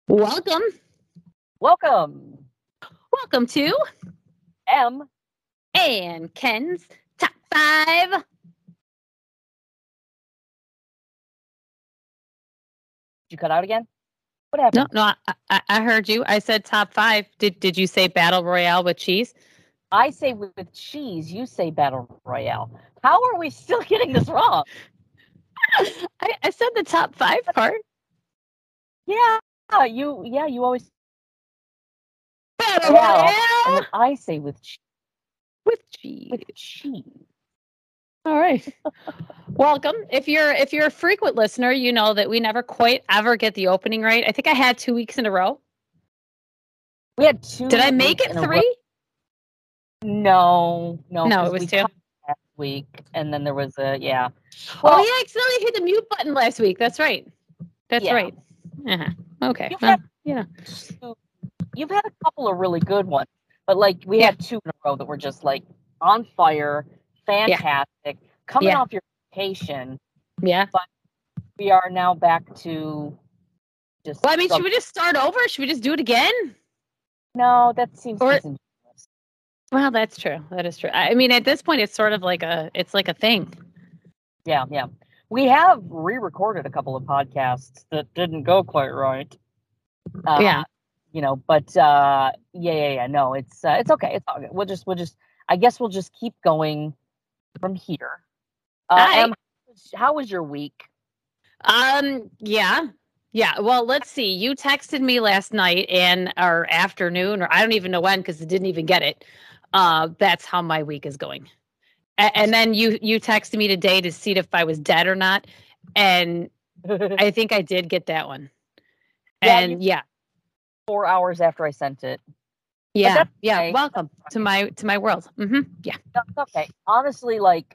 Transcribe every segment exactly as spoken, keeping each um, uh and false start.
Welcome. Welcome. Welcome to M and Ken's Top Five. Did you cut out again? What happened? No, no, I, I, I heard you. I said top five. Did Did you say Battle Royale with cheese? I say with, with cheese. You say Battle Royale. How are we still getting this wrong? I, I said the top five part. Yeah, you. Yeah, you always Battle Royale, Royale and then I say with cheese. with cheese. With cheese. All right. Welcome. If you're if you're a frequent listener, you know that we never quite ever get the opening right. I think I had two weeks in a row. We had two. Did I make weeks it in a three? row. No, no, No, 'cause it was we two. cut last week, and then there was a yeah. Oh, Well, yeah, I accidentally hit the mute button last week. That's right. That's Yeah. right. Uh-huh. Okay. You've Well, had you know. two- you've had a couple of really good ones, but like we Yeah. had two in a row that were just like on fire, fantastic. Coming Yeah. off your vacation, Yeah. we are now back to just. Well, I mean, should struggle- we just start over? Should we just do it again? No, that seems Or- disingenuous. Well, that's true. That is true. I mean, at this point, it's sort of like a, it's like a thing. Yeah, yeah. We have re-recorded a couple of podcasts that didn't go quite right. Uh, Yeah. You know, but uh, yeah, yeah, yeah. No, it's uh, it's okay. It's all good. We'll just, we'll just. I guess we'll just keep going from here. Uh, Hi. Em, how was your week? Um. Yeah. Yeah. Well, let's see. You texted me last night and or afternoon, or I don't even know when because it didn't even get it. Uh, that's how my week is going. A- and then you you texted me today to see if I was dead or not, and I think I did get that one. Yeah, And you- yeah, Four hours after I sent it. yeah, that's yeah. okay. Welcome to my to my world. hmm Yeah. No, it's okay. Honestly, like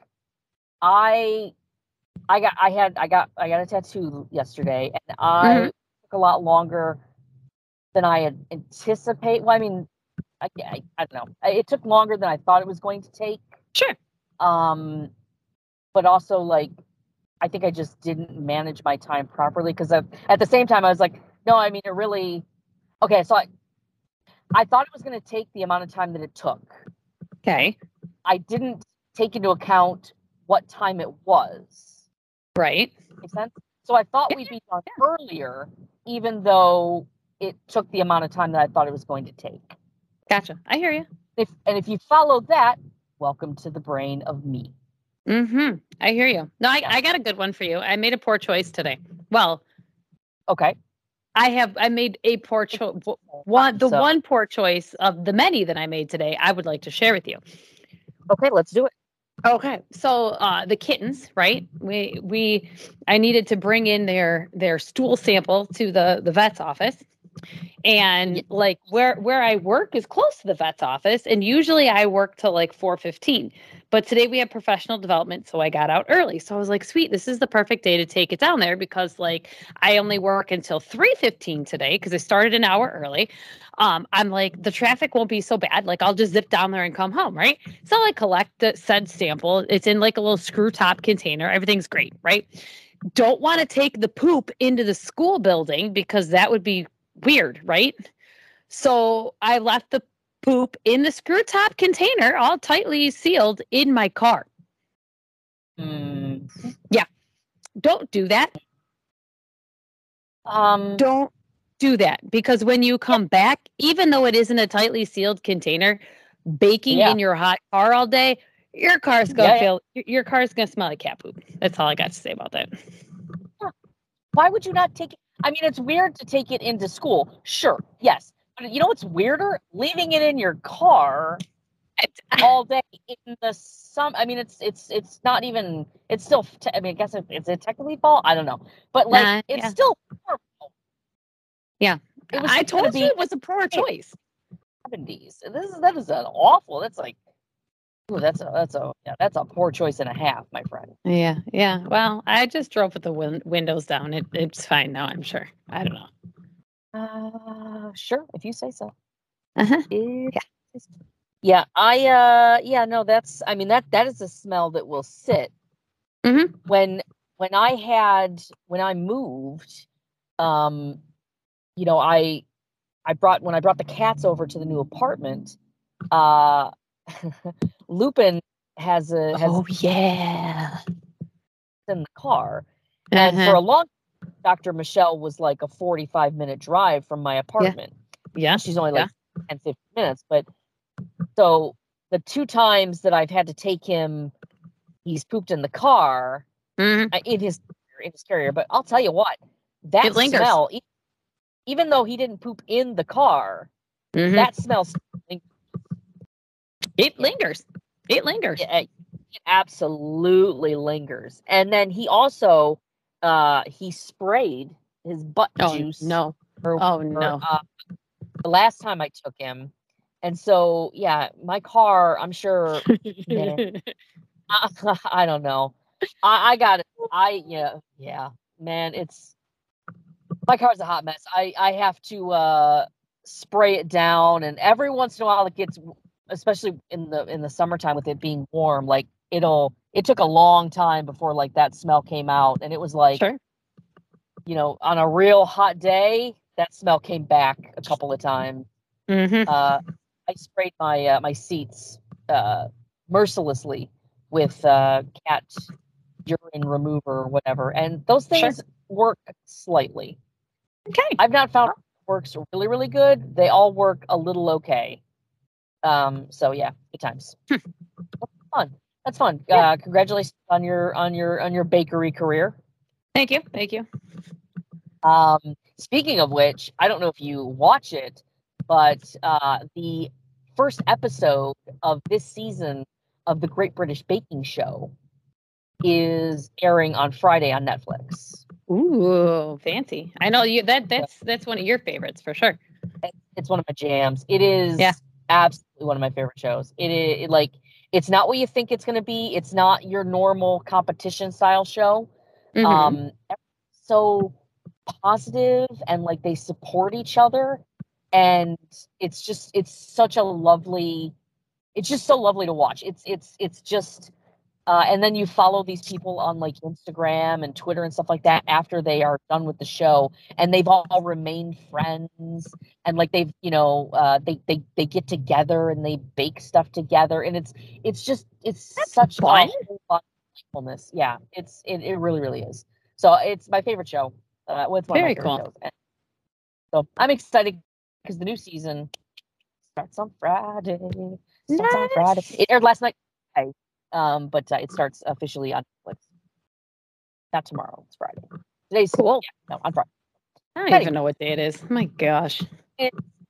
I, I got, I had, I got, I got a tattoo yesterday, and I Mhm. took a lot longer than I had anticipated. Well, I mean, I, I, I don't know. It took longer than I thought it was going to take. Sure. Um, but also like, I think I just didn't manage my time properly because at the same time I was like, no, I mean, it really. Okay, so I, I thought it was going to take the amount of time that it took. Okay. I didn't take into account what time it was. Right. Make sense? So I thought Yeah, we'd be done earlier, even though it took the amount of time that I thought it was going to take. Gotcha. I hear you. If and if you follow that, welcome to the brain of me. Mm-hmm. I hear you. No, I, I got a good one for you. I made a poor choice today. Well, Okay. I have I made a poor choice. One the So- one poor choice of the many that I made today. I would like to share with you. Okay, let's do it. Okay, so uh, the kittens, right? We we I needed to bring in their their stool sample to the the vet's office, and Yeah. like where where I work is close to the vet's office, and usually I work till like four fifteen. But today we have professional development, so I got out early. So I was like, sweet, this is the perfect day to take it down there because like I only work until three fifteen today because I started an hour early. Um, I'm like, the traffic won't be so bad. Like I'll just zip down there and come home, right? So I collect the said sample. It's in like a little screw top container. Everything's great, right? Don't want to take the poop into the school building because that would be weird, right? So I left the poop in the screw top container, all tightly sealed in my car. Mm, Don't do that. um. Don't do that because when you come back, even though it isn't a tightly sealed container, baking Yeah. in your hot car all day, your car's gonna Yeah, yeah. feel your- your car's gonna smell like cat poop. That's all I got to say about that. Why would you not take it? I mean, it's weird to take it into school. Sure, yes. But you know what's weirder? Leaving it in your car all day in the sun. I mean, it's it's it's not even. It's still. Te- I mean, I guess it, is it technically fall? I don't know. But like, Nah, it's yeah. still horrible. Yeah. It was I just gonna told be you it was a poor choice. seventies. This is that is an awful. That's like. Ooh, that's a that's a yeah, that's a poor choice and a half, my friend. Yeah, yeah. Well, I just drove with the win- windows down. It, it's fine now, I'm sure. I don't know. Uh, sure, if you say so. Uh-huh. It- Yeah, I uh yeah, no, that's I mean that that is a smell that will sit. Mhm. When when I had when I moved, um you know, I I brought when I brought the cats over to the new apartment, uh Lupin has a has Oh yeah. in the car. And Uh-huh. for a long Doctor Michelle was like a forty-five minute drive from my apartment. Yeah. She's only Yeah. like ten, fifteen minutes. But so the two times that I've had to take him, he's pooped in the car, Mhm. uh, in his in his carrier. But I'll tell you what, that It lingers. smell, e- even though he didn't poop in the car, Mhm. that smell still lingers. It lingers. It lingers. It, it absolutely lingers. And then he also uh he sprayed his butt Oh juice. no. Or, Oh or, no. uh, the last time I took him. And so, yeah, my car, I'm sure, man, I, I don't know. I, I got it. I, yeah, yeah, man, it's, my car's a hot mess. I, I have to uh, spray it down. And every once in a while it gets, especially in the, in the summertime with it being warm, like it'll, it took a long time before like that smell came out. And it was like, Sure. you know, on a real hot day, that smell came back a couple of times. Mhm. Uh, I sprayed my uh, my seats uh, mercilessly with uh, cat urine remover or whatever, and those things Sure. work slightly. Okay. I've not found it works really really good. They all work a little okay. Um, so yeah, good times. Hmm. Fun. That's fun. Yeah. Uh, congratulations on your on your on your bakery career. Thank you. Thank you. Um, speaking of which, I don't know if you watch it, but uh, the first episode of this season of the Great British Baking Show is airing on Friday on Netflix. Ooh, fancy. I know you that that's that's one of your favorites for sure. It's one of my jams. It is Yeah. absolutely one of my favorite shows. It is it, like it's not what you think it's going to be. It's not your normal competition style show. Mhm. Um, so positive and like they support each other, and it's just it's such a lovely. It's just so lovely to watch. It's it's it's just. Uh, and then you follow these people on like Instagram and Twitter and stuff like that after they are done with the show, and they've all remained friends, and like they've you know uh, they they they get together and they bake stuff together, and it's it's just it's That's such fun. a whole lot of playfulness. Yeah, it's it, it really really is. So it's my favorite show. Uh, well, it's one Very of my favorite cool. shows. And so I'm excited because the new season starts on Friday. Starts on Friday. It aired last night. Okay. Um, but uh, it starts officially on Netflix. Not tomorrow. It's Friday. Today's Cool. Yeah, no, on Friday. I don't Anyway. even know what day it is. Oh my gosh. It,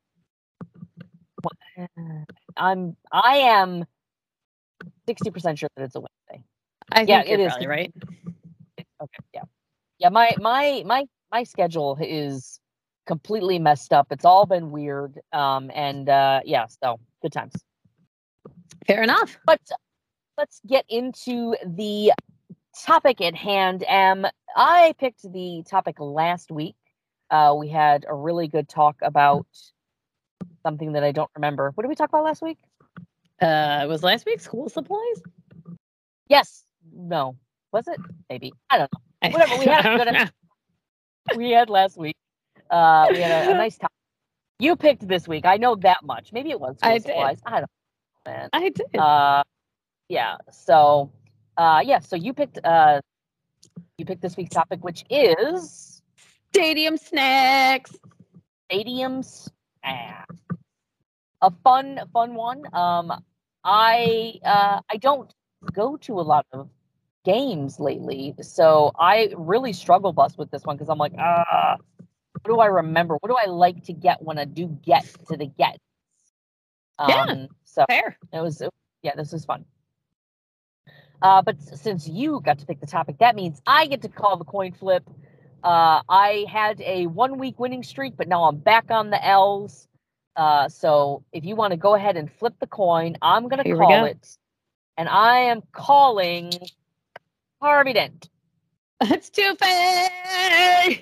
I'm I am sixty percent sure that it's a Wednesday. I Yeah, think you're it is. probably right. Okay, yeah. Yeah, my my my my schedule is completely messed up. It's all been weird. Um and uh yeah, so good times. Fair enough. But let's get into the topic at hand. Um, I picked the topic last week. Uh, we had a really good talk about something that I don't remember. What did we talk about last week? Uh, it was last week school supplies? Yes. No. Was it? Maybe. I don't know. Whatever. We had a good we had last week. Uh, we had a, a nice time. You picked this week. I know that much. Maybe it was school I supplies. did. I don't know, man. I did. Uh, yeah. So, uh, yeah. So you picked uh, you picked this week's topic, which is Stadium snacks. Stadiums. Ah. A fun, fun one. Um, I uh, I don't go to a lot of games lately, so I really struggle bus with this one because I'm like, ah, what do I remember? What do I like to get when I do get to the get? Um, Yeah, so fair. it was, it, yeah, this was fun. Uh, but since you got to pick the topic, that means I get to call the coin flip. Uh, I had a one week winning streak, but now I'm back on the L's. Uh, so if you want to go ahead and flip the coin, I'm going to call it. And I am calling Harvey Dent. It's Two-Face.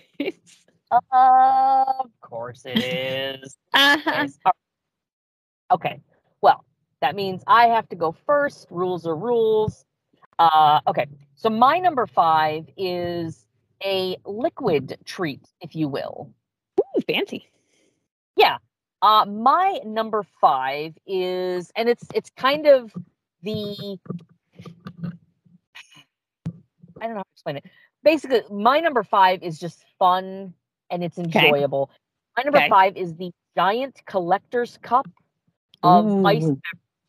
Of course it is. Uh-huh. Okay. Well, that means I have to go first. Rules are rules. Uh, okay. So my number five is a liquid treat, if you will. Ooh, fancy. Yeah. Uh, my number five is, and it's it's kind of the, I don't know how to explain it. Basically, my number five is just fun and it's enjoyable. Okay. My number okay. five is the giant collector's cup of Ooh. ice beverage.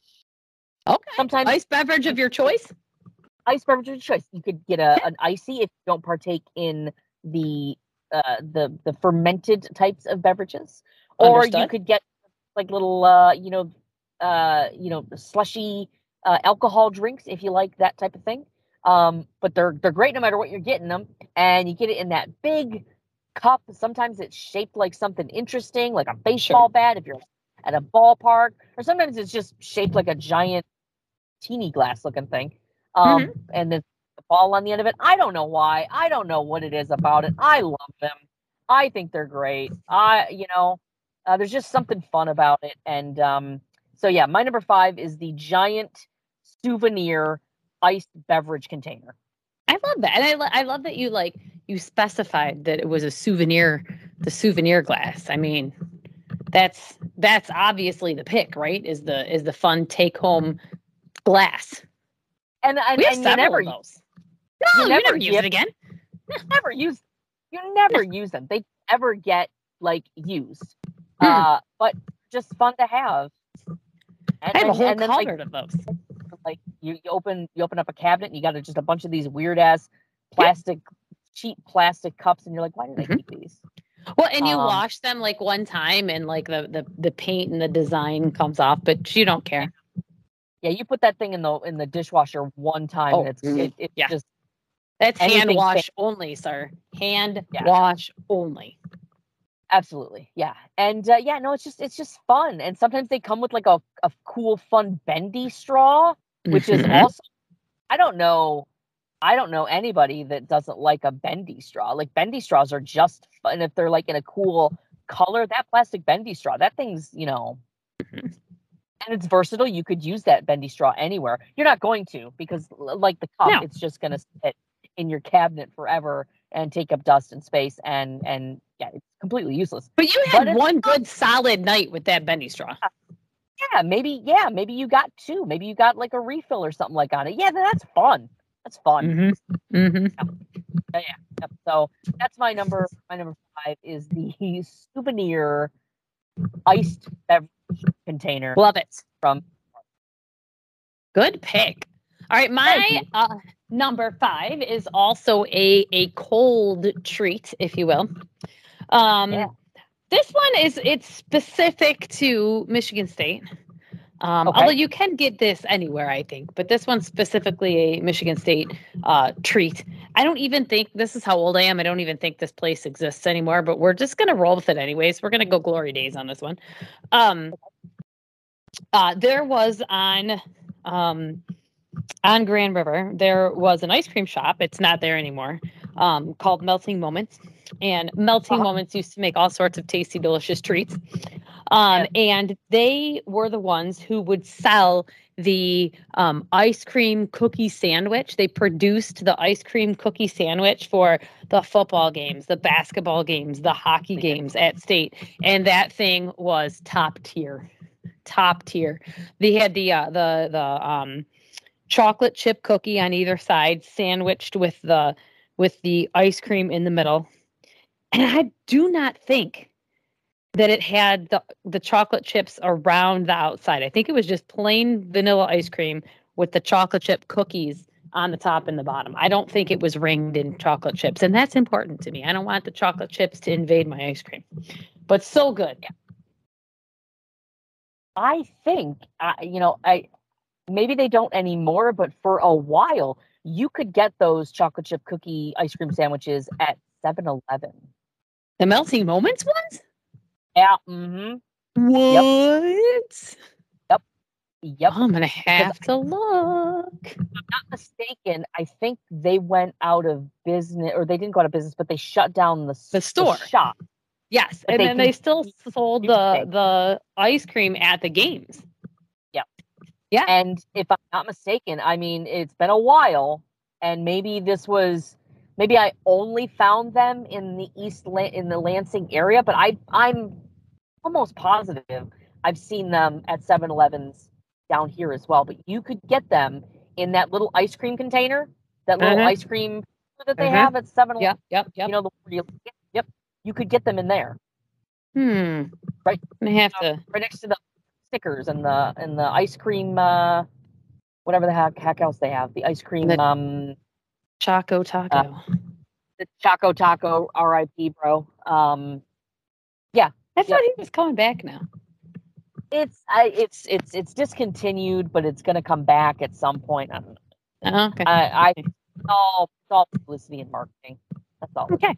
Okay. Sometimes ice beverage of your choice. Ice beverage of your choice. You could get a an icy if you don't partake in the uh, the the fermented types of beverages, or Understood. You could get like little uh, you know uh, you know slushy uh, alcohol drinks if you like that type of thing. Um, but they're they're great no matter what you're getting them, and you get it in that big cup. Sometimes it's shaped like something interesting, like a baseball sure. bat if you're at a ballpark, or sometimes it's just shaped like a giant teeny glass looking thing. Um, mm-hmm. And then the ball on the end of it. I don't know why. I don't know what it is about it. I love them. I think they're great. I, you know, uh, there's just something fun about it. And um, so, yeah, my number five is the giant souvenir iced beverage container. I love that. And I, lo- I love that you like, you specified that it was a souvenir, the souvenir glass. I mean, that's, that's obviously the pick, right? Is the, is the fun take home glass. And, and, we have and several you never, of those. No, you never, you never use it again. You never use, you never use them. They never get like used. Hmm. Uh, but just fun to have. And, I have and, a whole and then, cupboard like, of those. Like you, you open, you open up a cabinet and you got a, just a bunch of these weird ass plastic, yeah. cheap plastic cups, and you're like, why did I mm-hmm. keep these? Well, and you um, wash them like one time, and like the, the the paint and the design comes off, but you don't care. Yeah, you put that thing in the in the dishwasher one time, oh, and it's it, it yeah. just that's hand wash only, sir. Hand yeah. wash only. Absolutely, yeah, and uh, yeah, no, it's just it's just fun, and sometimes they come with like a a cool, fun bendy straw, which mm-hmm. is also, I don't know, I don't know anybody that doesn't like a bendy straw. Like bendy straws are just fun if they're like in a cool color. That plastic bendy straw, that thing's you know. Mm-hmm. And it's versatile. You could use that bendy straw anywhere. You're not going to because, like the cup, no. it's just going to sit in your cabinet forever and take up dust and space. And and yeah, it's completely useless. But you had but one good solid night with that bendy straw. Yeah, maybe. Yeah, maybe you got two. Maybe you got like a refill or something like on it. Yeah, that's fun. That's fun. Mm-hmm. Mm-hmm. Yeah, yeah, yeah. So that's my number. My number five is the souvenir iced beverage container. Love it. From good pick. All right, my uh, number five is also a a cold treat, if you will. Um, yeah. This one is it's specific to Michigan State. Um, okay. Although you can get this anywhere, I think, but this one's specifically a Michigan State uh, treat. I don't even think this is how old I am. I don't even think this place exists anymore. But we're just gonna roll with it anyways. We're gonna go glory days on this one. Um, Uh, there was on um, on Grand River, there was an ice cream shop. It's not there anymore, um, called Melting Moments. And Melting uh-huh. Moments used to make all sorts of tasty, delicious treats. Um, yeah. And they were the ones who would sell the um, ice cream cookie sandwich. They produced the ice cream cookie sandwich for the football games, the basketball games, the hockey games at State. And that thing was top tier. Top tier. They had the uh, the the um, chocolate chip cookie on either side, sandwiched with the with the ice cream in the middle. And I do not think that it had the the chocolate chips around the outside. I think it was just plain vanilla ice cream with the chocolate chip cookies on the top and the bottom. I don't think it was ringed in chocolate chips, and that's important to me. I don't want the chocolate chips to invade my ice cream. But so good. Yeah. I think, uh, you know, I maybe they don't anymore, but for a while, you could get those chocolate chip cookie ice cream sandwiches at seven eleven. The Melting Moments ones? Yeah. Mm-hmm. What? Yep. Yep. Oh, I'm going to have to look. If I'm not mistaken, I think they went out of business, or they didn't go out of business, but they shut down the, the store the shop. Yes, but and they then they still sold the the ice cream at the games. Yeah. Yeah. And if I'm not mistaken, I mean, it's been a while, and maybe this was maybe I only found them in the East La- in the Lansing area, but I I'm almost positive I've seen them at seven elevens down here as well. But you could get them in that little ice cream container, that little Uh-huh. ice cream that they Uh-huh. have at seven eleven. Yep, yep, yep. You know, the yep, you could get them in there. Hmm. Right. I have uh, to. Right next to the stickers and the and the ice cream, uh, whatever the heck, heck else they have. The ice cream, The um, Choco Taco. Uh, the Choco Taco, R I P, bro. Um, yeah, I yep. thought he was coming back now. It's I it's it's it's discontinued, but it's gonna come back at some point. I don't know. Oh, okay. I, I it's all it's all publicity and marketing. That's all. Okay.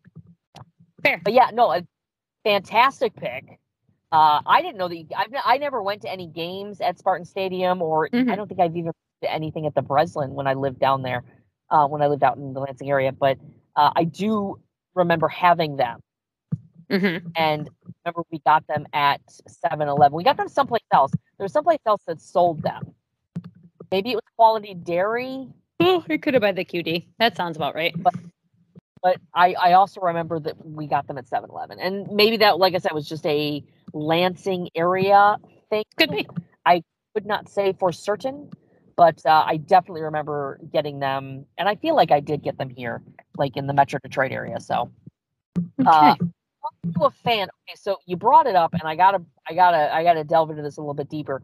Fair. But yeah, no, a fantastic pick. Uh, I didn't know that you, I've, I never went to any games at Spartan Stadium, or Mhm. I don't think I've even been to anything at the Breslin when I lived down there, uh, when I lived out in the Lansing area. But uh, I do remember having them. Mm-hmm. And remember, we got them at seven eleven. We got them someplace else. There was someplace else that sold them. Maybe it was Quality Dairy. Oh, it could have been the Q D. That sounds about right. But but I, I also remember that we got them at seven eleven. And maybe that, like I said, was just a Lansing area thing. Could be. I would not say for certain, but uh, I definitely remember getting them. And I feel like I did get them here, like in the Metro Detroit area. So, Okay. uh, to a fan. Okay, so you brought it up, and I gotta, I gotta, I gotta delve into this a little bit deeper.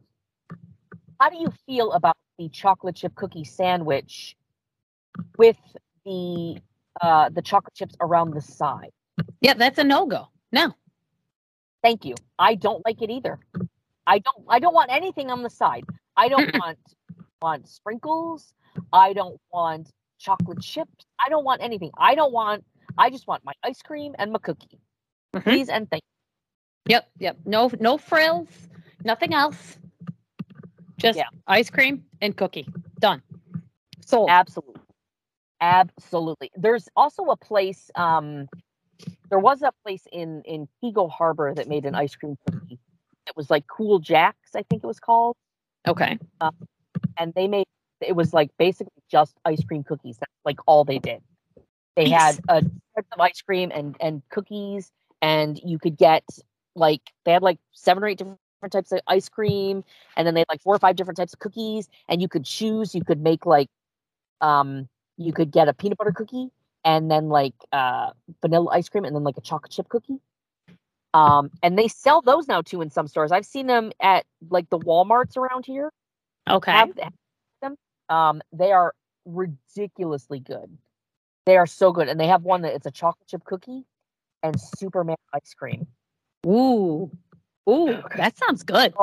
How do you feel about the chocolate chip cookie sandwich with the uh, the chocolate chips around the side? Yeah, that's a no-go. No. Thank you. I don't like it either. I don't. I don't want anything on the side. I don't Mm-mm. want want sprinkles. I don't want chocolate chips. I don't want anything. I don't want. I just want my ice cream and my cookie. Mhm. Please and thank you. Yep, yep. No, no frills. Nothing else. Just Yeah. ice cream and cookie. Done. Sold. Absolutely. Absolutely. There's also a place, um, there was a place in, in Eagle Harbor that made an ice cream cookie. It was like Cool Jacks, I think it was called. Okay. Uh, and they made, it was like basically just ice cream cookies. That's like all they did. They Nice. had a type of ice cream and, and cookies, and you could get like, they had like seven or eight different types of ice cream, and then they had like four or five different types of cookies, and you could choose, you could make like, um, you could get a peanut butter cookie, and then like uh, vanilla ice cream, and then like a chocolate chip cookie. Um, and they sell those now too in some stores. I've seen them at like the Walmarts around here. Okay. Have them. Um, they are ridiculously good. They are so good, and they have one that it's a chocolate chip cookie and Superman ice cream. Ooh. Ooh, that sounds good.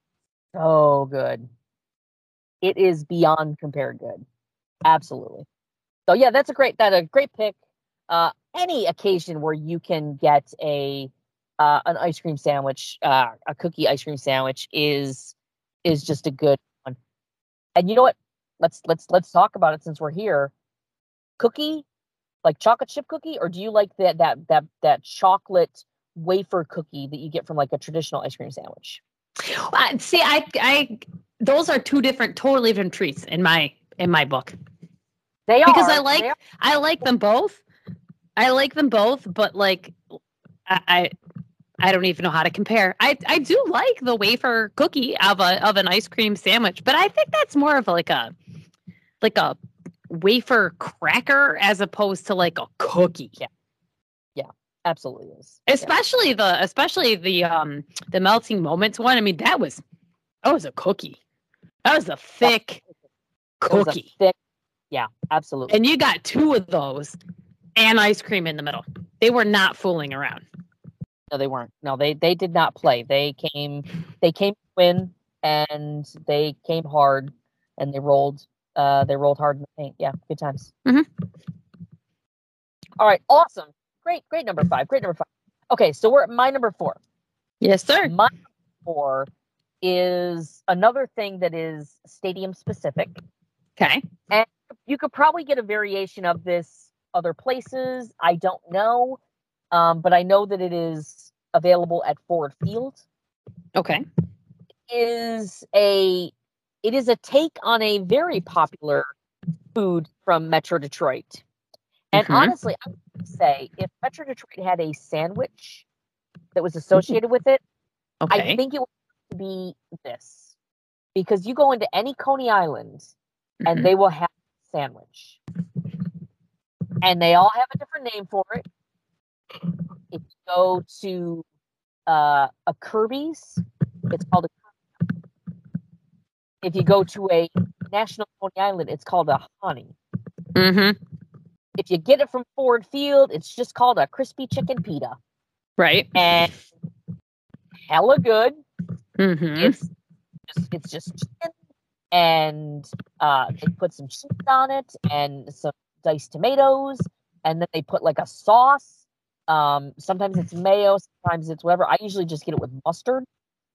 So good. It is beyond compared good. Absolutely. So yeah, that's a great that a great pick. Uh, any occasion where you can get a uh, an ice cream sandwich, uh, a cookie ice cream sandwich is is just a good one. And you know what? Let's let's let's talk about it since we're here. Cookie, like chocolate chip cookie, or do you like that that that that chocolate wafer cookie that you get from like a traditional ice cream sandwich? Uh, see, I, I, those are two different, totally different treats in my in my book. They are Because I like they are. I like them both. I like them both, but like I, I I don't even know how to compare. I I do like the wafer cookie of a of an ice cream sandwich, but I think that's more of like a like a wafer cracker as opposed to like a cookie. Yeah. Yeah, absolutely is. Especially yeah. the especially the um the melting moments one. I mean, that was that was a cookie. That was a thick that cookie. Was a thick, yeah, absolutely. And you got two of those and ice cream in the middle. They were not fooling around. No, they weren't. No, they they did not play. They came they came to win, and they came hard, and they rolled uh they rolled hard in the paint. Yeah, good times. Mm-hmm. All right, awesome. Great, great number five. Great number five. Okay, so we're at my number four. Yes, sir. My number four is another thing that is stadium specific. Okay. And you could probably get a variation of this other places. I don't know. Um, but I know that it is available at Ford Field. Okay. It is a it is a take on a very popular food from Metro Detroit. And Mhm. honestly, I would say if Metro Detroit had a sandwich that was associated with it, I Okay. think it would be this. Because you go into any Coney Island and Mhm. they will have a sandwich. And they all have a different name for it. If you go to uh, a Kirby's, it's called a Kirby. If you go to a National Coney Island, it's called a Honey. Mhm. If you get it from Ford Field, it's just called a crispy chicken pita. Right. And hella good. Mhm. It's just, it's just chicken, and uh, they put some cheese on it and some diced tomatoes, and then they put like a sauce. Um, sometimes it's mayo, sometimes it's whatever. I usually just get it with mustard,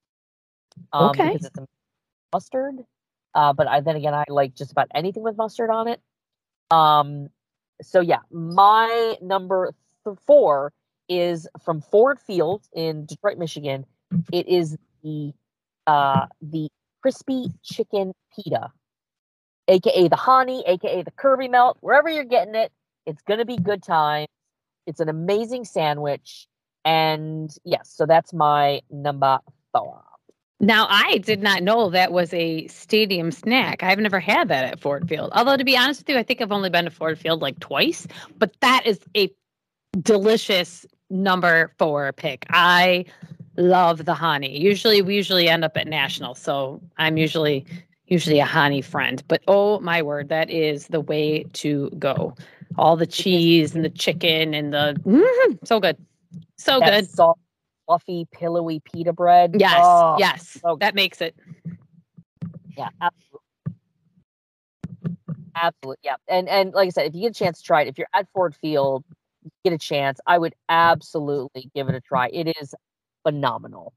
um, Okay. because it's a mustard. Uh, but I then again I like just about anything with mustard on it. Um, so yeah, my number th- four is from Ford Field in Detroit, Michigan. It is the uh the crispy chicken pita, aka the honey, aka the Kirby melt. Wherever you're getting it, it's gonna be good time. It's an amazing sandwich, and yes, so that's my number four. Now, I did not know that was a stadium snack. I've never had that at Ford Field. Although, to be honest with you, I think I've only been to Ford Field like twice. But that is a delicious number four pick. I love the honey. Usually, we usually end up at National, so I'm usually usually a honey friend. But oh my word, that is the way to go. All the cheese and the chicken and the mm, so good, so That good. soft, fluffy, pillowy pita bread. Yes, Oh, yes, so that makes it. yeah, absolutely. Absolutely. Yeah. And and like I said, if you get a chance to try it, if you're at Ford Field, get a chance, I would absolutely give it a try. It is phenomenal.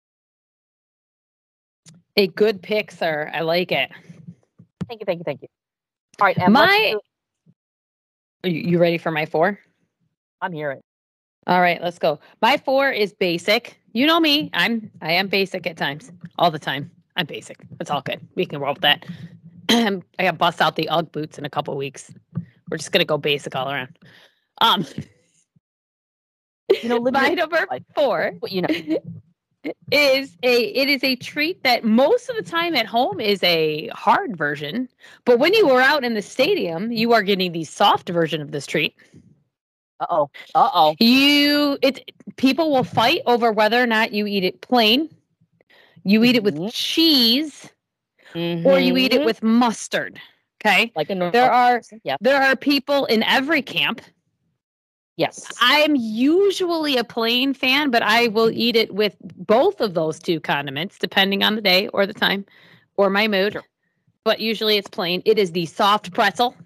A good pick, sir. I like it. Thank you, thank you, thank you. All right, and My, let's do, you you ready for my four? I'm hearing. All right, let's go. My four is basic. You know me. I'm I am basic at times. All the time. I'm basic. It's all good. We can roll with that. I got bust out the Ugg boots in a couple weeks. We're just gonna go basic all around. Um, You know, live my your number life. four But you know, is a it is a treat that most of the time at home is a hard version, but when you are out in the stadium, you are getting the soft version of this treat. uh oh, uh oh. You it people will fight over whether or not you eat it plain, you eat it with Mhm. cheese, Mhm. or you eat it with mustard. Okay. Like a normal There are person. Yeah. there are people in every camp. Yes. I'm usually a plain fan, but I will eat it with both of those two condiments, depending on the day or the time or my mood. Sure. But usually it's plain. It is the soft pretzel.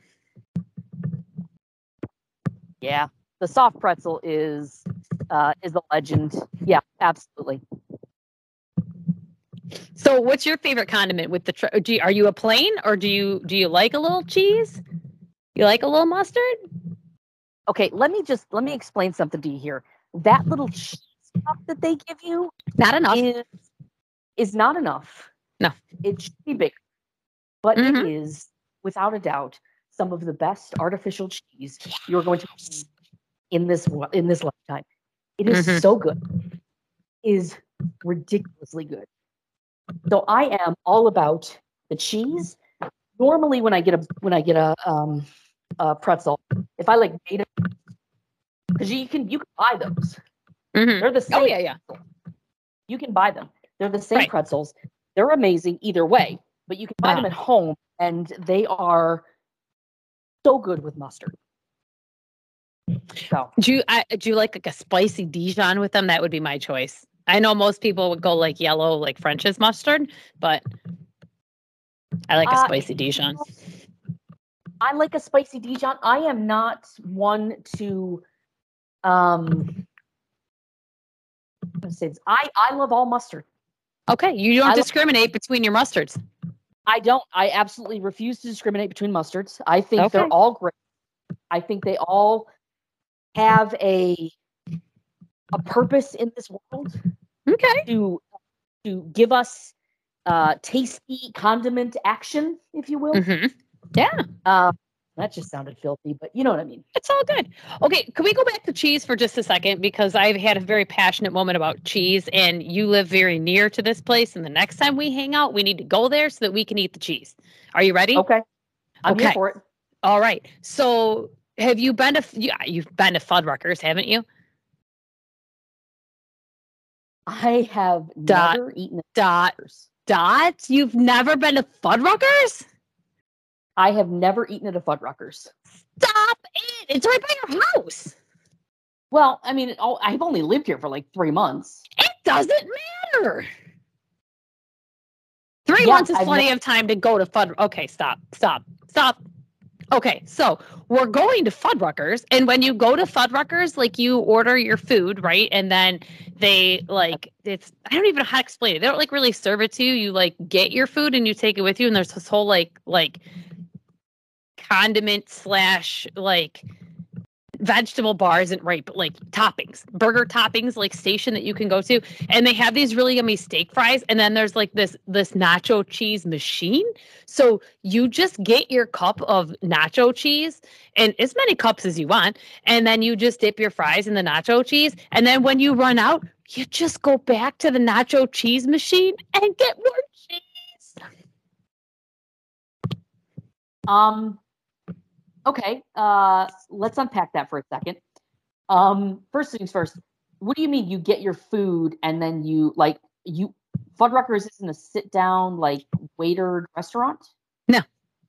Yeah. The soft pretzel is uh is a legend. Yeah, absolutely. So, what's your favorite condiment with the? Tr- do you, are you a plain or do you do you like a little cheese? You like a little mustard? Okay, let me just let me explain something to you here. That little cheese cup that they give you Not enough. is is not enough. No. It should be bigger. But Mhm. it is, without a doubt, some of the best artificial cheese you're going to eat in this wa- in this lifetime. It is Mhm. so good. It is ridiculously good. So I am all about the cheese. Normally, when I get a when I get a um a pretzel, if I like made it, because you can you can buy those. Mhm. They're the Oh same. yeah, yeah. You can buy them. They're the same Right. pretzels. They're amazing either way. But you can buy them Uh-huh. at home, and they are so good with mustard. So Do you I, do you like like a spicy Dijon with them? That would be my choice. I know most people would go like yellow, like French's mustard, but I like a uh, spicy Dijon. I like a spicy Dijon. I am not one to um let's say this. I I love all mustard. Okay, you don't I lo- discriminate between your mustards. I don't. I absolutely refuse to discriminate between mustards. I think Okay. they're all great. I think they all have a a purpose in this world Okay. to to give us uh tasty condiment action, if you will. Mm-hmm. Yeah. Uh, That just sounded filthy, but you know what I mean. It's all good. Okay, can we go back to cheese for just a second? Because I've had a very passionate moment about cheese, and you live very near to this place. And the next time we hang out, we need to go there so that we can eat the cheese. Are you ready? Okay. I'm okay. here for it. All right. So have you been to, yeah, you've been to Fuddruckers, haven't you? I have dot, never eaten dot, dot. You've never been to Fuddruckers? I have never eaten at a Fuddruckers. Stop it! It's right by your house. Well, I mean, I've only lived here for like three months. It doesn't matter. Three yeah, months is I've plenty never- of time to go to Fudd. Okay, stop, stop, stop. Okay, so we're going to Fuddruckers, and when you go to Fuddruckers, like you order your food, right? And then they like it's I don't even know how to explain it. They don't like really serve it to you. You like get your food and you take it with you, and there's this whole like like condiment slash like vegetable bars and right, but like toppings, burger toppings, like station that you can go to, and they have these really yummy steak fries, and then there's like this this nacho cheese machine. So you just get your cup of nacho cheese and as many cups as you want, and then you just dip your fries in the nacho cheese, and then when you run out, you just go back to the nacho cheese machine and get more cheese. Um. Okay, uh, let's unpack that for a second. Um, first things first, what do you mean you get your food and then you, like, you, Fuddruckers isn't a sit-down, like, waitered restaurant? No.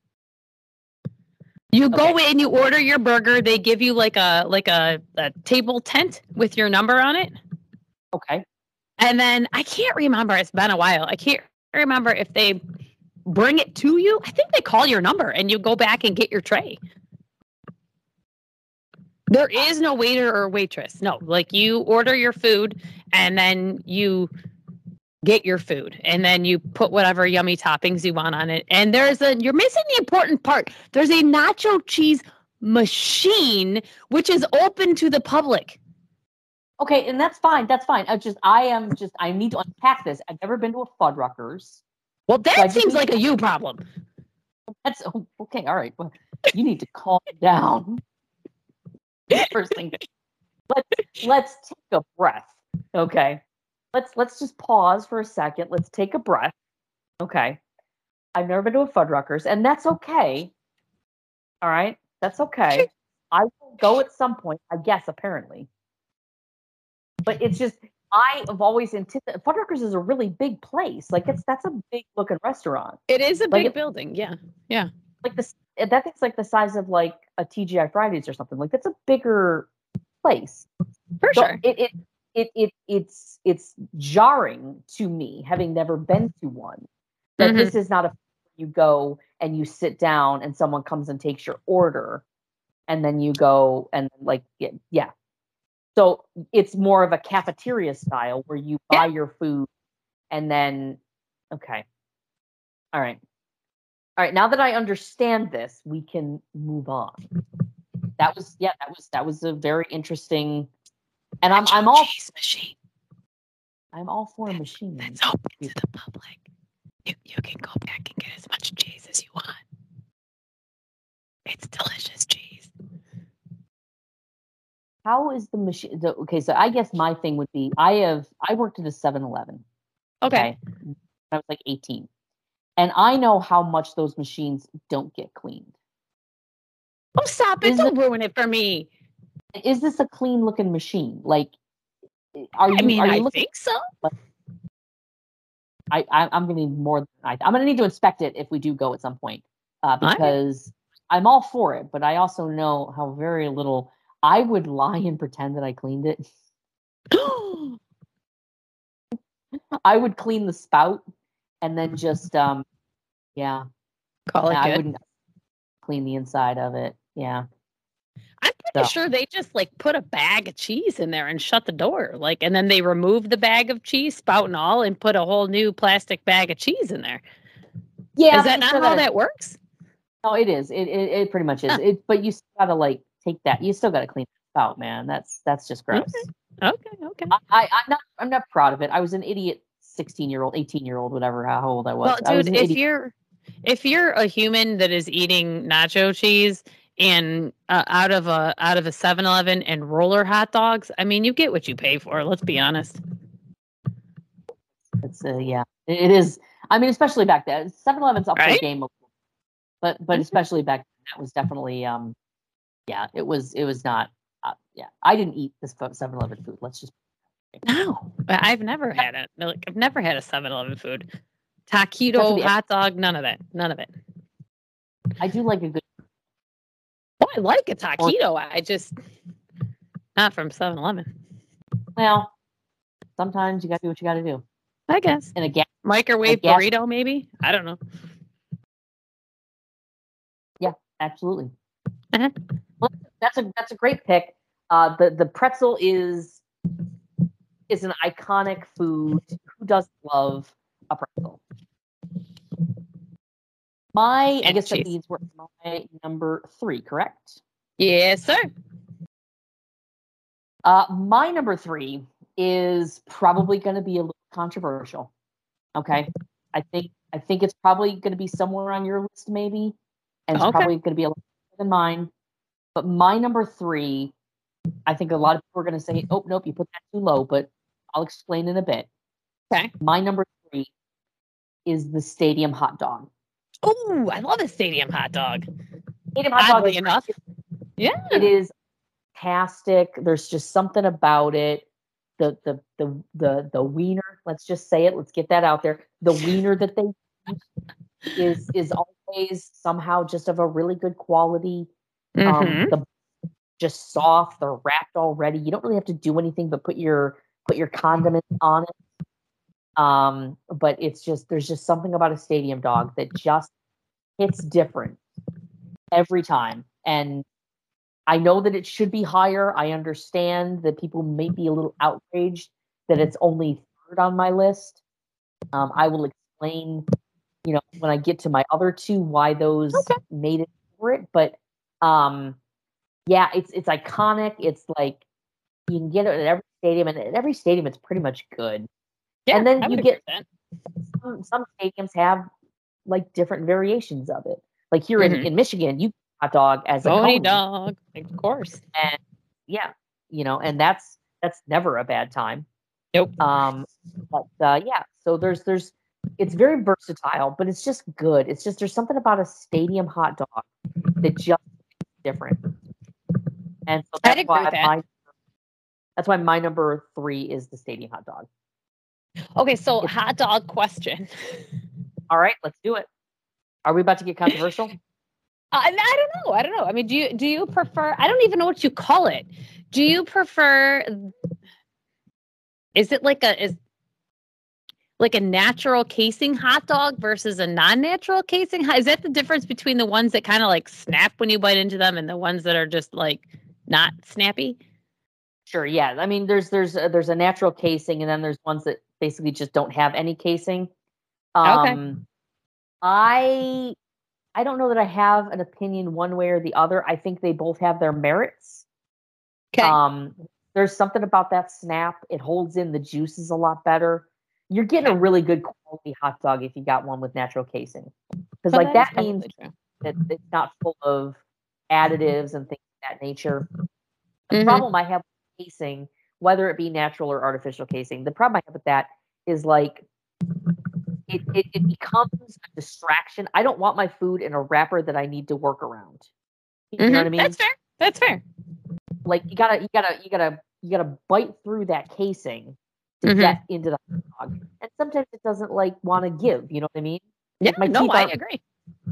You okay. go in, you order your burger, they give you, like, a like a, a table tent with your number on it. Okay. And then, I can't remember, it's been a while, I can't remember if they bring it to you. I think they call your number and you go back and get your tray. There is no waiter or waitress. No, like you order your food and then you get your food and then you put whatever yummy toppings you want on it. And there's a, you're missing the important part. There's a nacho cheese machine, which is open to the public. Okay. And that's fine. That's fine. I just, I am just, I need to unpack this. I've never been to a Fuddruckers. Well, that so seems like a you problem. That's okay. All right. Well, you need to calm down. First thing, let's let's take a breath. Okay, let's let's just pause for a second. Let's take a breath. Okay, I've never been to a Fuddruckers, and that's okay. All right, that's okay. I will go at some point, I guess. Apparently, but it's just I have always anticipated Fuddruckers is a really big place. Like it's that's a big looking restaurant. It is a like big it, building. Yeah, yeah. Like this, that thing's like the size of like a T G I Fridays or something. Like that's a bigger place for so sure. It, it it it it's it's jarring to me, having never been to one, that mm-hmm. this is not a you go and you sit down and someone comes and takes your order, and then you go and like yeah. yeah. So it's more of a cafeteria style where you buy yeah. your food and then okay, all right. All right, now that I understand this, we can move on. That was yeah, that was that was a very interesting, and I'm I'm all machine. I'm all for a machine. That's open to the public. You you can go back and get as much cheese as you want. It's delicious cheese. How is the machine? The, okay, so I guess my thing would be I have I worked at a seven eleven. Okay. okay, when I was like eighteen. And I know how much those machines don't get cleaned. Oh, stop it. Is don't it, ruin it for me. Is this a clean looking machine? Like, are you, I mean, are you I looking, think so. I, I, I'm going to need more. Than I, I'm going to need to inspect it if we do go at some point uh, because right. I'm all for it. But I also know how very little I would lie and pretend that I cleaned it. I would clean the spout. And then just, um, yeah. Call it I good. wouldn't clean the inside of it. Yeah. I'm pretty so. sure they just like put a bag of cheese in there and shut the door. Like, and then they remove the bag of cheese, spout and all, and put a whole new plastic bag of cheese in there. Yeah. Is that not how gotta, that works? No, it is. It it, it pretty much is. Huh. It, but you still gotta like take that. You still gotta clean the spout, man. That's that's just gross. Okay. Okay. okay. I, I I'm not I'm not proud of it. I was an idiot. sixteen year old, eighteen year old, whatever, how old I was. Well, dude, I was if you're, if you're a human that is eating nacho cheese and uh, out of a out of a seven eleven and roller hot dogs, I mean, you get what you pay for. Let's be honest. It's uh, yeah, it, it is. I mean, especially back then, seven eleven's up Right? for game, but but especially back then, that was definitely um, yeah, it was it was not. Uh, yeah, I didn't eat this seven eleven food. Let's just no, I've never had it. Like, I've never had a seven eleven food. Taquito, hot dog, none of that. None of it. I do like a good. Oh, I like a taquito. I just not from seven eleven. Well, sometimes you got to do what you got to do. I guess. In a gas microwave a gas- burrito, maybe. I don't know. Yeah, absolutely. Uh-huh. Well, that's a that's a great pick. Uh, the the pretzel is is an iconic food. Who doesn't love a pretzel? My And I guess cheese. that means we're my number three, correct? Yes, sir. Uh, my number three is probably going to be a little controversial. Okay, I think I think it's probably going to be somewhere on your list, maybe, and it's Okay. probably going to be a little better than mine. But my number three, I think a lot of people are going to say, "Oh, nope, you put that too low." But I'll explain in a bit. Okay. My number three is the stadium hot dog. Oh, I love a stadium hot dog. Stadium hot dog Oddly is enough. Yeah. It is fantastic. There's just something about it. The the the the the wiener. Let's just say it. Let's get that out there. The wiener that they use is is always somehow just of a really good quality. Mm-hmm. Um, the just soft. They're wrapped already. You don't really have to do anything but put your put your condiment on it. Um, but it's just there's just something about a stadium dog that just hits different every time. And I know that it should be higher. I understand that people may be a little outraged that it's only third on my list. Um, I will explain, you know, when I get to my other two, why those Okay. made it for it. But um, yeah, it's it's iconic. It's like you can get it at every stadium, and at every stadium, it's pretty much good. Yeah, and then I you would get agree with some, some stadiums have like different variations of it. Like here Mhm. in, in Michigan, you get hot dog as a Pony coney. dog, of course. And yeah, you know, and that's that's never a bad time. Nope. Um, but uh, yeah, so there's there's it's very versatile, but it's just good. It's just there's something about a stadium hot dog that just is different. And so I'd that's agree why with that. my that's why my number three is the stadium hot dog. Okay, so It's- hot dog question. All right, let's do it. Are we about to get controversial? Uh, I don't know. I don't know. I mean, do you do you prefer? I don't even know what you call it. Do you prefer? Is it like a is like a natural casing hot dog versus a non-natural casing? Is that the difference between the ones that kind of like snap when you bite into them and the ones that are just like not snappy? Sure, yeah. I mean, there's there's a, there's a natural casing, and then there's ones that basically just don't have any casing. Um, Okay. I I don't know that I have an opinion one way or the other. I think they both have their merits. Okay. Um, there's something about that snap; it holds in the juices a lot better. You're getting a Okay. really good quality hot dog if you got one with natural casing, because Well, like that is that means probably true. that it's not full of additives and things of that nature. The Mhm. problem I have with casing, whether it be natural or artificial casing, the problem I have with that is like it, it, it becomes a distraction. I don't want my food in a wrapper that I need to work around. You know what I Mhm. mean? That's fair. That's fair. Like you gotta, you gotta, you gotta, you gotta bite through that casing to Mhm. get into the hot dog. And sometimes it doesn't like want to give. You know what I mean? Yeah. Like, my No, teeth I aren't- agree.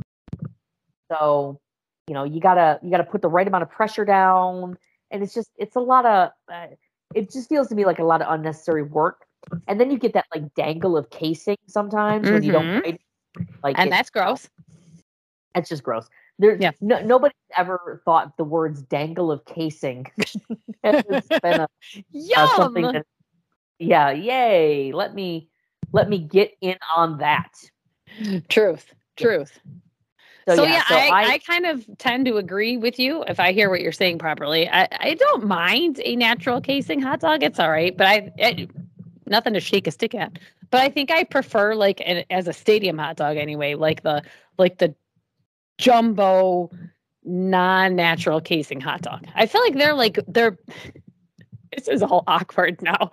So, you know, you gotta, you gotta put the right amount of pressure down, and it's just, it's a lot of, uh, it just feels to me like a lot of unnecessary work. And then you get that like dangle of casing sometimes when you don't Mhm. bite. Like, And it- that's gross. it's just gross. There, Yeah. no, nobody's ever thought the words dangle of casing. It's been a, uh, Yum. something that, yeah, yay! Let me, let me get in on that. Truth. Truth. So, So, yeah, yeah, so I, I, I kind of tend to agree with you if I hear what you're saying properly. I, I don't mind a natural casing hot dog. It's all right, but I it, nothing to shake a stick at. But I think I prefer like an, as a stadium hot dog anyway, like the like the jumbo non-natural casing hot dog. I feel like they're like they're. This is all awkward now.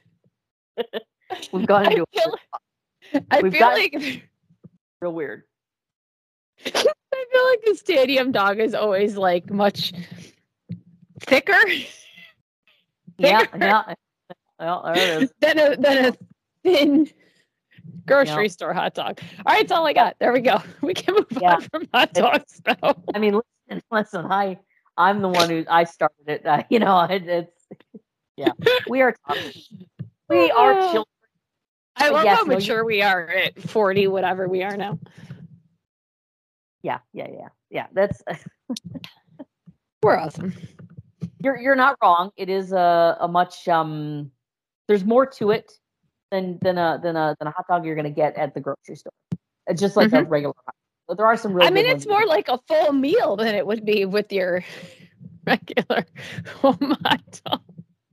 We've gone into. I feel, like, I We've feel got, like real weird. I feel like the stadium dog is always like much thicker. Yeah, yeah. Well, there it is. Than a than a thin grocery yep. store hot dog. All right, that's all I got. There we go. We can move yeah. on from hot dogs now. I mean, listen, listen. I I'm the one who I started it. Uh, you know, it, it's yeah. We are talking. We are children. I love yes, how no, mature you, we are at forty, whatever we are now. Yeah, yeah, yeah, yeah. That's we're awesome. You're you're not wrong. It is a a much um. There's more to it than than a than a than a hot dog you're gonna get at the grocery store. It's just like mm-hmm. a regular hot dog. But there are some real. I mean, it's more like a full meal than it would be with your regular home hot dog.